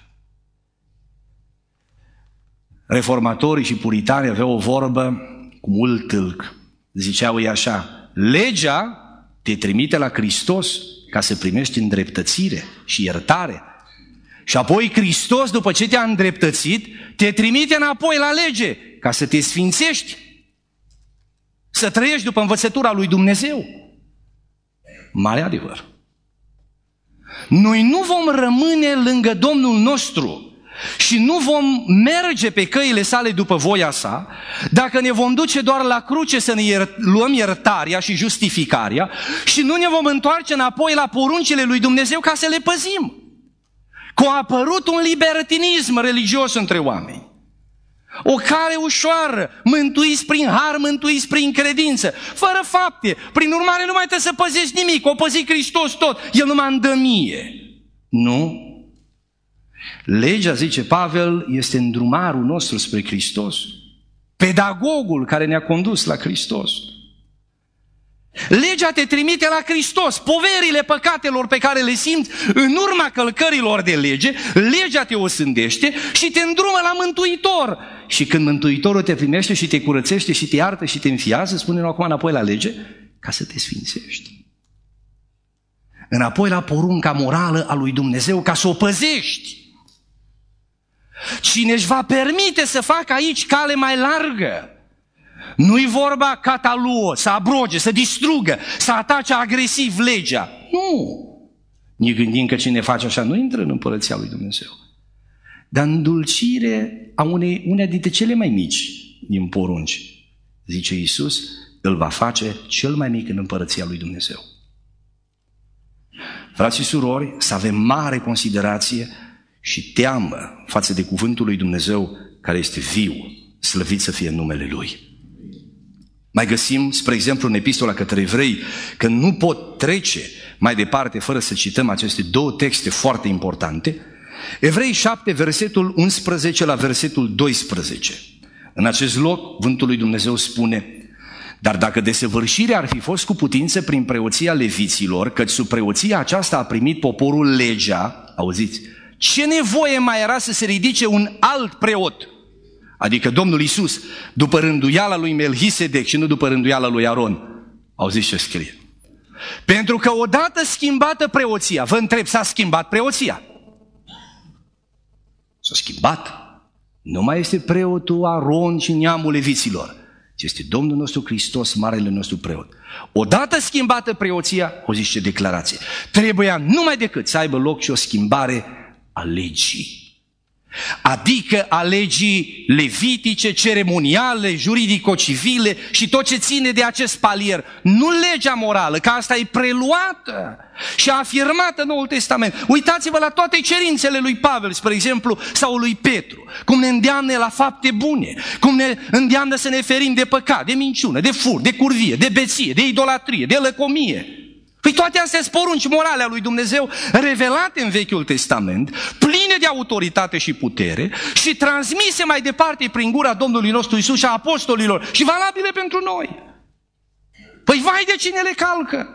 Reformatorii și puritanii aveau o vorbă cu mult tâlc. Ziceau ei așa: legea te trimite la Hristos ca să primești îndreptățire și iertare. Și apoi Hristos, după ce te-a îndreptățit, te trimite înapoi la lege ca să te sfințești, să trăiești după învățătura lui Dumnezeu. Mare adevăr. Noi nu vom rămâne lângă Domnul nostru și nu vom merge pe căile sale după voia sa dacă ne vom duce doar la cruce să ne luăm iertarea și justificarea și nu ne vom întoarce înapoi la poruncile lui Dumnezeu ca să le păzim. Că a apărut un libertinism religios între oameni. O cale ușoară, mântuiți prin har, mântuiți prin credință, fără fapte. Prin urmare nu mai trebuie să păzești nimic, o păzi Hristos tot, El nu mă îndă mie. Nu. Legea, zice Pavel, este îndrumarul nostru spre Hristos. Pedagogul care ne-a condus la Hristos. Legea te trimite la Hristos. Poverile păcatelor pe care le simți în urma călcărilor de lege, legea te osândește și te îndrumă la Mântuitor. Și când Mântuitorul te primește și te curățește și te iartă și te înfiază, spune-ne acum înapoi la lege, ca să te sfințești. Înapoi la porunca morală a lui Dumnezeu, ca să o păzești. Cine își va permite să facă aici cale mai largă, nu-i vorba cataluă, să abroge, să distrugă, să atace agresiv legea. Nu. Ne gândim că cine face așa nu intră în împărăția lui Dumnezeu. Dar îndulcire a uneia dintre cele mai mici din porunci, zice Iisus, îl va face cel mai mic în împărăția lui Dumnezeu. Frați și surori, să avem mare considerație și teamă față de cuvântul lui Dumnezeu care este viu, slăvit să fie numele Lui. Mai găsim, spre exemplu, în epistola către evrei, că nu pot trece mai departe fără să cităm aceste două texte foarte importante. Evrei 7, versetul 11 la versetul 12. În acest loc, cuvântul lui Dumnezeu spune: dar dacă desăvârșirea ar fi fost cu putință prin preoția leviților, căci sub preoția aceasta a primit poporul legea, auziți, ce nevoie mai era să se ridice un alt preot? Adică Domnul Iisus, după rânduiala lui Melchisedec și nu după rânduiala lui Aron. Auziți ce scrie? Pentru că odată schimbată preoția, vă întreb, s-a schimbat preoția? S-a schimbat. Nu mai este preotul Aron și neamul leviților, ci este Domnul nostru Hristos, marele nostru preot. Odată schimbată preoția, auziți ce declarație? Trebuia numai decât să aibă loc și o schimbare a legii. Adică a legii levitice, ceremoniale, juridico-civile și tot ce ține de acest palier. Nu legea morală, că asta e preluată și afirmată în Noul Testament. Uitați-vă la toate cerințele lui Pavel, spre exemplu, sau lui Petru, cum ne îndeamnă la fapte bune, cum ne îndeamnă să ne ferim de păcat, de minciună, de furt, de curvie, de beție, de idolatrie, de lăcomie. Păi toate astea sunt porunci morale a lui Dumnezeu, revelate în Vechiul Testament, pline de autoritate și putere și transmise mai departe prin gura Domnului nostru Iisus și a apostolilor și valabile pentru noi. Păi vai de cine le calcă!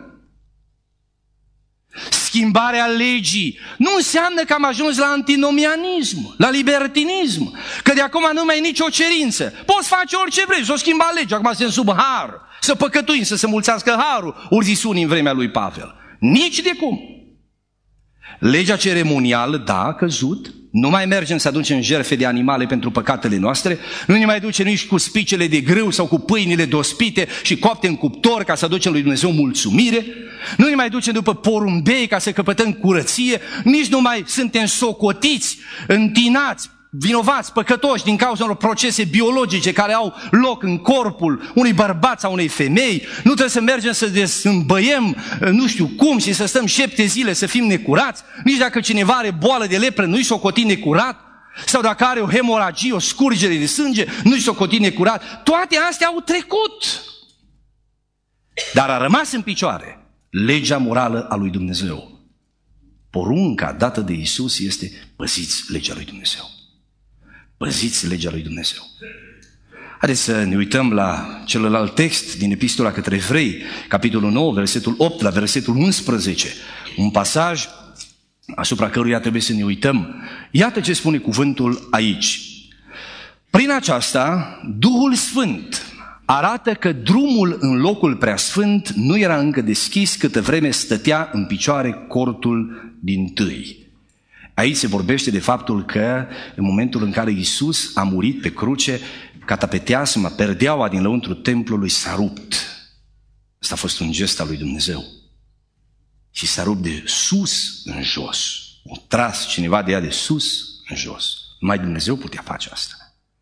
Schimbarea legii nu înseamnă că am ajuns la antinomianism, la libertinism, că de acum nu mai e nicio cerință. Poți face orice vrei, s-o schimba legea, acum suntem sub har, să păcătuim, să se mulțească harul, ori zis unii în vremea lui Pavel. Nici de cum. Legea ceremonială, da, a căzut, nu mai mergem să aducem jertfe de animale pentru păcatele noastre, nu ne mai ducem nici cu spicele de grâu sau cu pâinile dospite și coapte în cuptor ca să aducem lui Dumnezeu mulțumire, nu ne mai ducem după porumbei ca să căpătăm curăție, nici nu mai suntem socotiți, întinați, vinovați, păcătoși din cauza unor procese biologice care au loc în corpul unui bărbat sau unei femei. Nu trebuie să mergem să desîmbăiem nu știu cum și să stăm 7 zile să fim necurați. Nici dacă cineva are boală de lepră, nu-i socoti necurat. Sau dacă are o hemoragie, o scurgere de sânge, nu-i socoti necurat. Toate astea au trecut. Dar a rămas în picioare legea morală a lui Dumnezeu. Porunca dată de Iisus este: păziți legea lui Dumnezeu. Păziți legea lui Dumnezeu. Haideți să ne uităm la celălalt text din Epistola către Evrei, capitolul 9, versetul 8 la versetul 11. Un pasaj asupra căruia trebuie să ne uităm. Iată ce spune cuvântul aici. Prin aceasta, Duhul Sfânt arată că drumul în locul preasfânt nu era încă deschis câtă vreme stătea în picioare cortul dintâi. Aici se vorbește de faptul că în momentul în care Iisus a murit pe cruce, catapeteasma, perdeaua din lăuntrul templului s-a rupt. Asta a fost un gest al lui Dumnezeu. Și s-a rupt de sus în jos. O tras cineva de ea de sus în jos. Numai Dumnezeu putea face asta.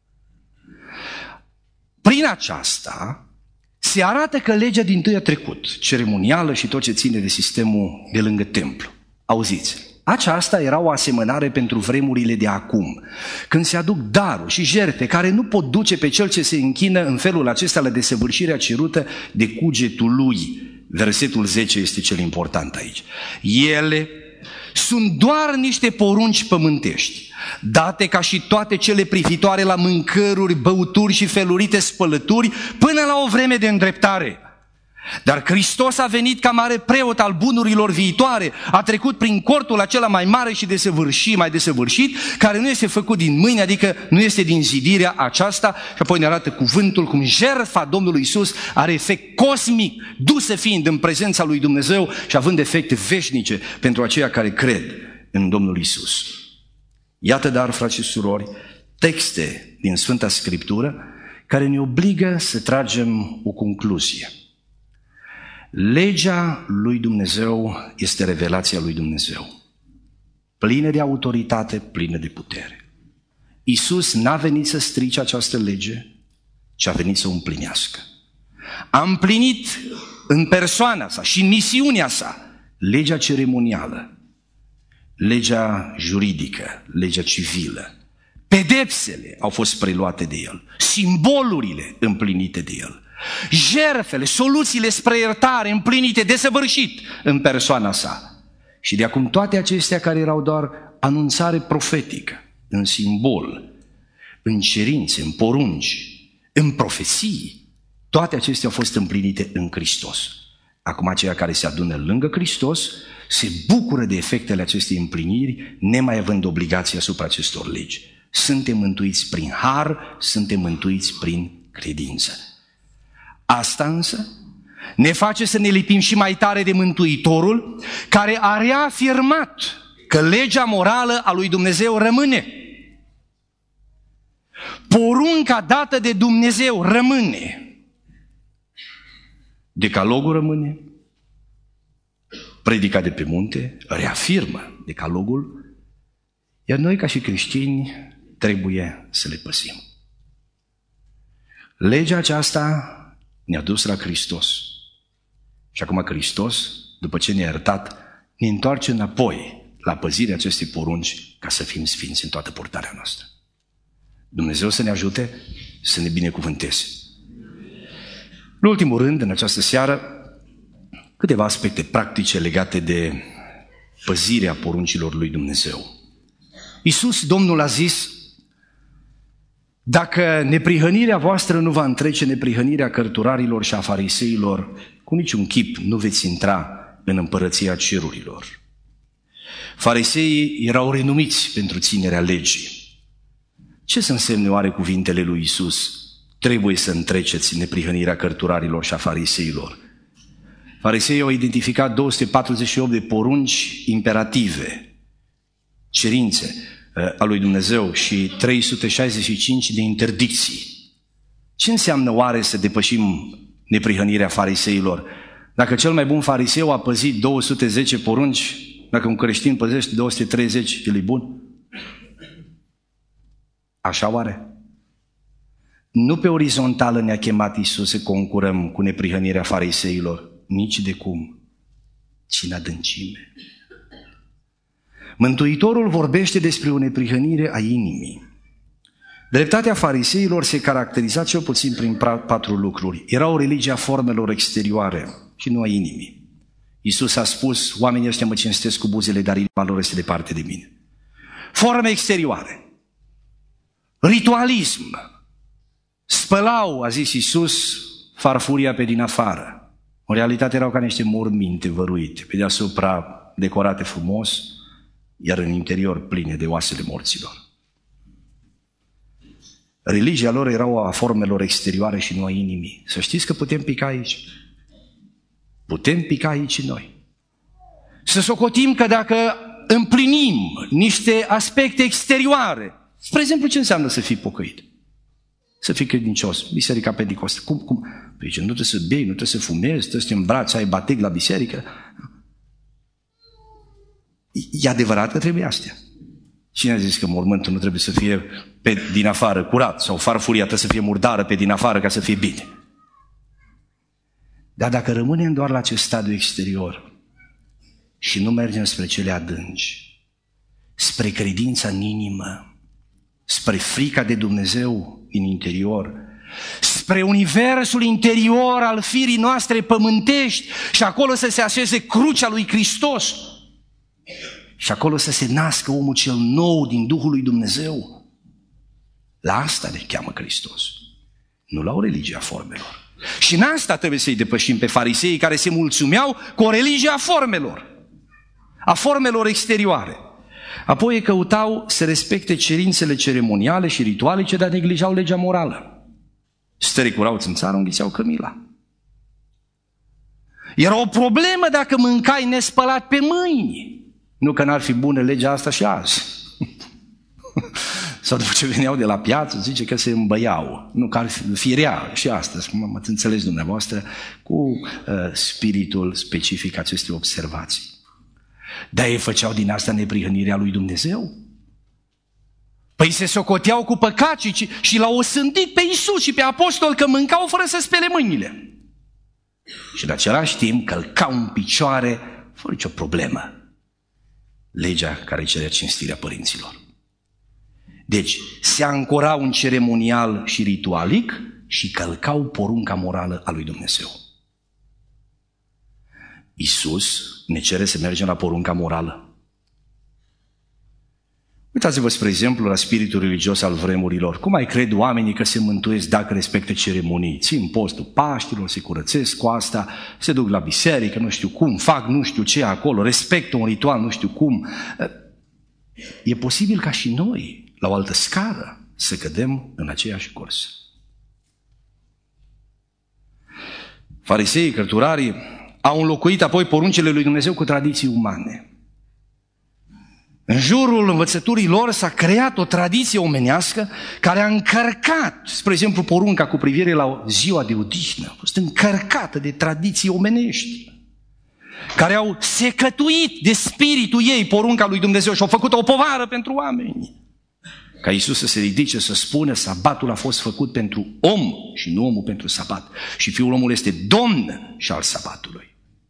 Prin aceasta se arată că legea dintâi a trecut, ceremonială și tot ce ține de sistemul de lângă templu. Auziți, aceasta era o asemănare pentru vremurile de acum, când se aduc daruri și jertfe care nu pot duce pe cel ce se închină în felul acesta la desăvârșirea cerută de cugetul lui. Versetul 10 este cel important aici. Ele sunt doar niște porunci pământești, date ca și toate cele privitoare la mâncăruri, băuturi și felurite spălături, până la o vreme de îndreptare. Dar Hristos a venit ca mare preot al bunurilor viitoare, a trecut prin cortul acela mai mare și mai desăvârșit, care nu este făcut din mâini, adică nu este din zidirea aceasta, și apoi ne arată cuvântul cum jertfa Domnului Iisus are efect cosmic, dusă fiind în prezența lui Dumnezeu și având efecte veșnice pentru aceia care cred în Domnul Iisus. Iată, dar, frați și surori, texte din Sfânta Scriptură care ne obligă să tragem o concluzie. Legea lui Dumnezeu este revelația lui Dumnezeu, plină de autoritate, plină de putere. Iisus n-a venit să strice această lege, ci a venit să o împlinească. A împlinit în persoana sa și în misiunea sa legea ceremonială, legea juridică, legea civilă. Pedepsele au fost preluate de el, simbolurile împlinite de el. Jertfele, soluțiile spre iertare împlinite, desăvârșit în persoana sa. Și de acum toate acestea care erau doar anunțare profetică, în simbol, în cerințe, în porunci, în profeții, toate acestea au fost împlinite în Hristos. Acum aceia care se adună lângă Hristos se bucură de efectele acestei împliniri, nemai având obligații asupra acestor legi. Suntem mântuiți prin har, suntem mântuiți prin credință. Asta însă ne face să ne lipim și mai tare de Mântuitorul, care a reafirmat că legea morală a lui Dumnezeu rămâne. Porunca dată de Dumnezeu rămâne. Decalogul rămâne. Predica de pe munte reafirmă decalogul, iar noi ca și creștini trebuie să le păzim. Legea aceasta ne-a dus la Hristos. Și acum Hristos, după ce ne-a iertat, ne întoarce înapoi la păzirea acestei porunci ca să fim sfinți în toată purtarea noastră. Dumnezeu să ne ajute, să ne binecuvânteze. În ultimul rând, în această seară, Câteva aspecte practice legate de păzirea poruncilor lui Dumnezeu. Iisus, Domnul, a zis: dacă neprihănirea voastră nu va întrece neprihănirea cărturarilor și a fariseilor, cu niciun chip nu veți intra în împărăția cerurilor. Fariseii erau renumiți pentru ținerea legii. Ce să însemne oare cuvintele lui Iisus? Trebuie să întreceți neprihănirea cărturarilor și a fariseilor. Fariseii au identificat 248 de porunci imperative, cerințe a lui Dumnezeu și 365 de interdicții. Ce înseamnă oare să depășim neprihănirea fariseilor? Dacă cel mai bun fariseu a păzit 210 porunci, dacă un creștin păzește 230, el e bun? Așa oare? Nu pe orizontală ne-a chemat Iisus să concurăm cu neprihănirea fariseilor, nici de cum, ci în adâncime. Mântuitorul vorbește despre o neprihănire a inimii. Dreptatea fariseilor se caracteriza cel puțin prin 4 lucruri. Era o religie a formelor exterioare și nu a inimii. Iisus a spus: oamenii ăștia mă cinstesc cu buzele, dar inima lor este departe de mine. Forme exterioare. Ritualism. Spălau, a zis Iisus, farfuria pe din afară. În realitate erau ca niște morminte văruite, pe deasupra decorate frumos, iar în interior pline de oasele morților. Religia lor era a formelor exterioare și nu a inimii. Să știți că putem pica aici. Putem pica aici și noi. Să socotim că dacă împlinim niște aspecte exterioare, spre exemplu, ce înseamnă să fii pocăit? Să fii credincios, biserica pentecostală. Cum? Păi nu trebuie să bei, nu trebuie să fumezi, trebuie să te îmbraci, să ai bateg la biserică. E adevărat că trebuie astea. Cine a zis că mormântul nu trebuie să fie pe din afară curat sau farfuria trebuie să fie murdară pe din afară ca să fie bine? Dar dacă rămânem doar la acest stadiu exterior și nu mergem spre cele adânci, spre credința în inimă, spre frica de Dumnezeu din interior, spre universul interior al firii noastre pământești și acolo să se așeze crucea lui Hristos și acolo să se nască omul cel nou din Duhul lui Dumnezeu, la asta ne cheamă Hristos, nu la o religie a formelor. Și în asta trebuie să-i depășim pe fariseii care se mulțumeau cu o religie a formelor exterioare. Apoi căutau să respecte cerințele ceremoniale și ritualice, dar neglijau legea morală. Strecurau țânțarul, înghițeau cămila. Era o problemă dacă mâncai nespălat pe mâini. Nu că n-ar fi bună legea asta și azi. Sau după ce veneau de la piață, zice că se îmbăiau. Nu că ar fi rea și astăzi, cum mă înțeles dumneavoastră, cu spiritul specific acestei observații. Dar ei făceau din asta neprihănirea lui Dumnezeu? Păi se socoteau cu păcat și l-au osândit pe Iisus și pe apostol că mâncau fără să spele mâinile. Și în același timp călcau în picioare fără nicio problemă legea care cerea cinstirea părinților. Deci se ancorau în ceremonial și ritualic și călcau porunca morală a lui Dumnezeu. Iisus ne cere să mergem la porunca morală. Uitați-vă, spre exemplu, la spiritul religios al vremurilor. Cum mai cred oamenii că se mântuiesc dacă respectă ceremonii? Țin postul Paștilor, se curățesc cu asta, se duc la biserică, nu știu cum, fac nu știu ce acolo, respectă un ritual, nu știu cum. E posibil ca și noi, la o altă scară, să cădem în aceeași cursă. Fariseii, cărturarii, au înlocuit apoi poruncile lui Dumnezeu cu tradiții umane. În jurul învățăturii lor s-a creat o tradiție omenească care a încărcat, spre exemplu, porunca cu privire la ziua de odihnă, a fost încărcată de tradiții omenești, care au secătuit de spiritul ei porunca lui Dumnezeu și au făcut o povară pentru oameni. Ca Iisus să se ridice, să spună, sabatul a fost făcut pentru om și nu omul pentru sabat. Și Fiul omului este Domn și al sabatului.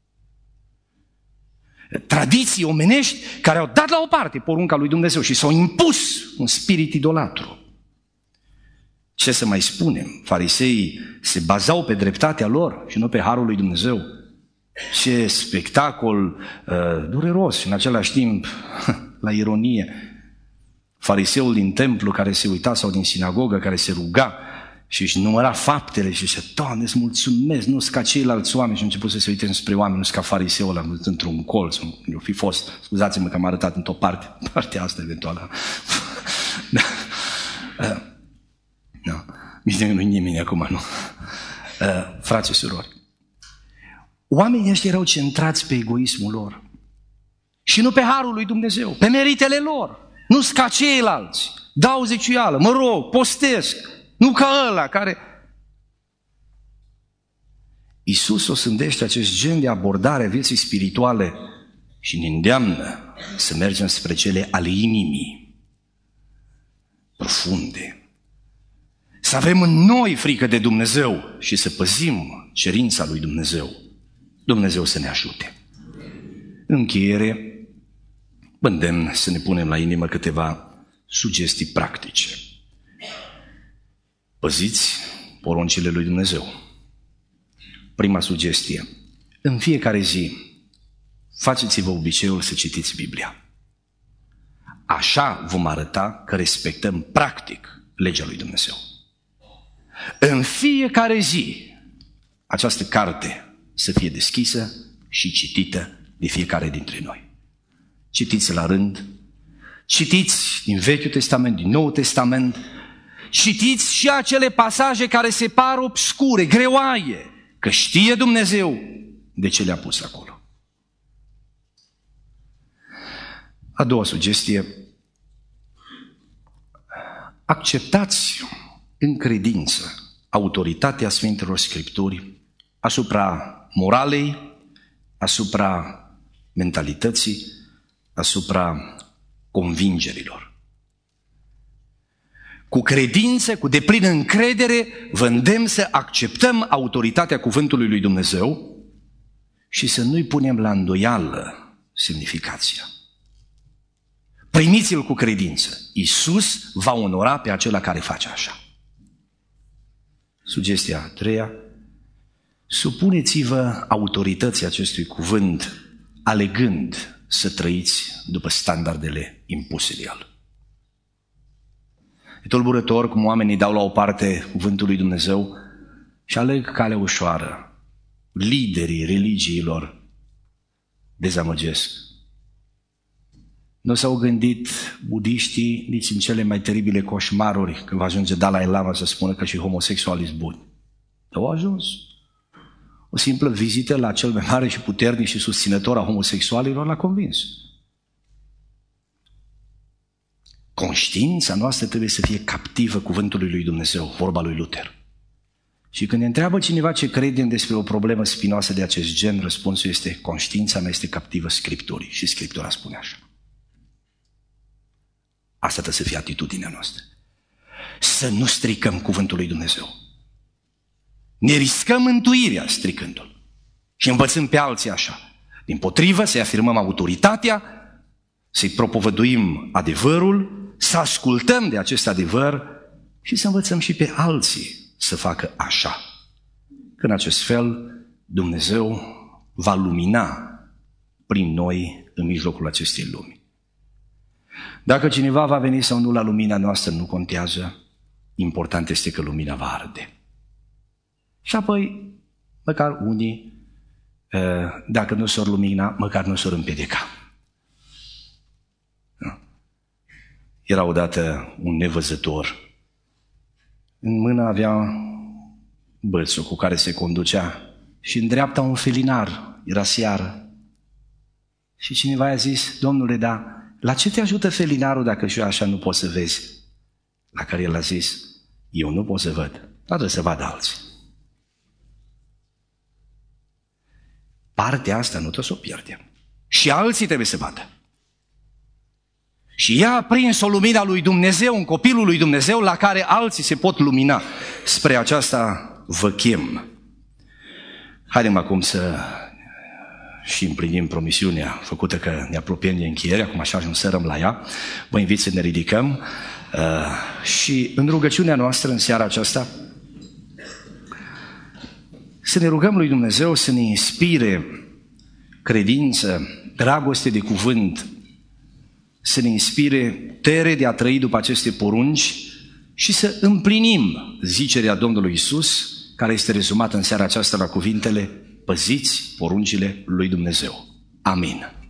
Tradiții omenești care au dat la o parte porunca lui Dumnezeu și s-au impus un spirit idolatru. Ce să mai spunem? Fariseii se bazau pe dreptatea lor și nu pe harul lui Dumnezeu. Ce spectacol dureros și în același timp la ironie. Fariseul din templu care se uita sau din sinagogă care se ruga și își număra faptele și zicea, Doamne, îți mulțumesc, nu-s ca ceilalți oameni. Și a început să se uite spre oameni, nu-s ca fariseul, am văzut într-un colț, eu fi fost, scuzați-mă că am arătat într-o partea asta eventuală. Da. Nici nu-i nimeni acum, nu. Frați și surori, oamenii ăștia erau centrați pe egoismul lor și nu pe harul lui Dumnezeu, pe meritele lor. Nu-s ca ceilalți, dau zeciuială, mă rog, postesc, nu ca ăla care... Iisus o sândește acest gen de abordare a vieții spirituale și ne îndeamnă să mergem spre cele ale inimii profunde. Să avem în noi frică de Dumnezeu și să păzim cerința lui Dumnezeu. Dumnezeu să ne ajute. În încheiere, vă îndemn să ne punem la inimă câteva sugestii practice. Păziți poruncile lui Dumnezeu. Prima sugestie. În fiecare zi, faceți-vă obiceiul să citiți Biblia. Așa vom arăta că respectăm practic legea lui Dumnezeu. În fiecare zi, această carte să fie deschisă și citită de fiecare dintre noi. Citiți la rând, citiți din Vechiul Testament, din Noul Testament, citiți și acele pasaje care se par obscure, greoaie, că știe Dumnezeu de ce le-a pus acolo. A doua sugestie, acceptați în credință autoritatea Sfintelor Scripturi asupra moralei, asupra mentalității, asupra convingerilor. Cu credință, cu deplină încredere, vă îndemn să acceptăm autoritatea cuvântului lui Dumnezeu și să nu-i punem la îndoială semnificația. Primiți-l cu credință. Iisus va onora pe acela care face așa. Sugestia a treia, supuneți-vă autorității acestui cuvânt, alegând să trăiți după standardele impuse de el. E tulburător cum oamenii dau la o parte cuvântul lui Dumnezeu și aleg calea ușoară. Liderii religiilor dezamăgesc. Nu s-au gândit budiștii nici în cele mai teribile coșmaruri când va ajunge Dalai Lama să spună că și homosexualii sunt buni. Au ajuns. O simplă vizită la cel mai mare și puternic și susținător a homosexualilor l-a convins. Conștiința noastră trebuie să fie captivă cuvântului lui Dumnezeu, vorba lui Luther. Și când ne întreabă cineva ce credem despre o problemă spinoasă de acest gen, răspunsul este: conștiința mea este captivă Scripturii. Și Scriptura spune așa. Asta trebuie să fie atitudinea noastră. Să nu stricăm cuvântul lui Dumnezeu. Ne riscăm mântuirea stricându-l. Și învățăm pe alții așa. Dimpotrivă, să-i afirmăm autoritatea, să-i propovăduim adevărul, să ascultăm de acest adevăr și să învățăm și pe alții să facă așa. Că în acest fel Dumnezeu va lumina prin noi în mijlocul acestei lumi. Dacă cineva va veni sau nu la lumina noastră, nu contează. Important este că lumina va arde. Și apoi, măcar unii, dacă nu s-or lumina, măcar nu s-or împiedica. Era odată un nevăzător. În mână avea bățul cu care se conducea și în dreapta un felinar. Era seară. Și cineva i-a zis: domnule, da, la ce te ajută felinarul dacă și eu așa nu poți să vezi? La care el a zis: eu nu pot să văd, dar trebuie să vadă alții. Partea asta nu trebuie să o pierdem. Și alții trebuie să vadă. Și ea a prins o lumina lui Dumnezeu, un copilul lui Dumnezeu, la care alții se pot lumina. Spre aceasta vă chem. Haidem acum să și împlinim promisiunea făcută, că ne apropiem de încheiere, acum așa ajunserăm la ea. Vă invit să ne ridicăm și în rugăciunea noastră în seara aceasta să ne rugăm lui Dumnezeu să ne inspire credință, dragoste de cuvânt să ne inspire tere de a trăi după aceste porunci și să împlinim zicerea Domnului Iisus, care este rezumată în seara aceasta la cuvintele: păziți poruncile lui Dumnezeu. Amin.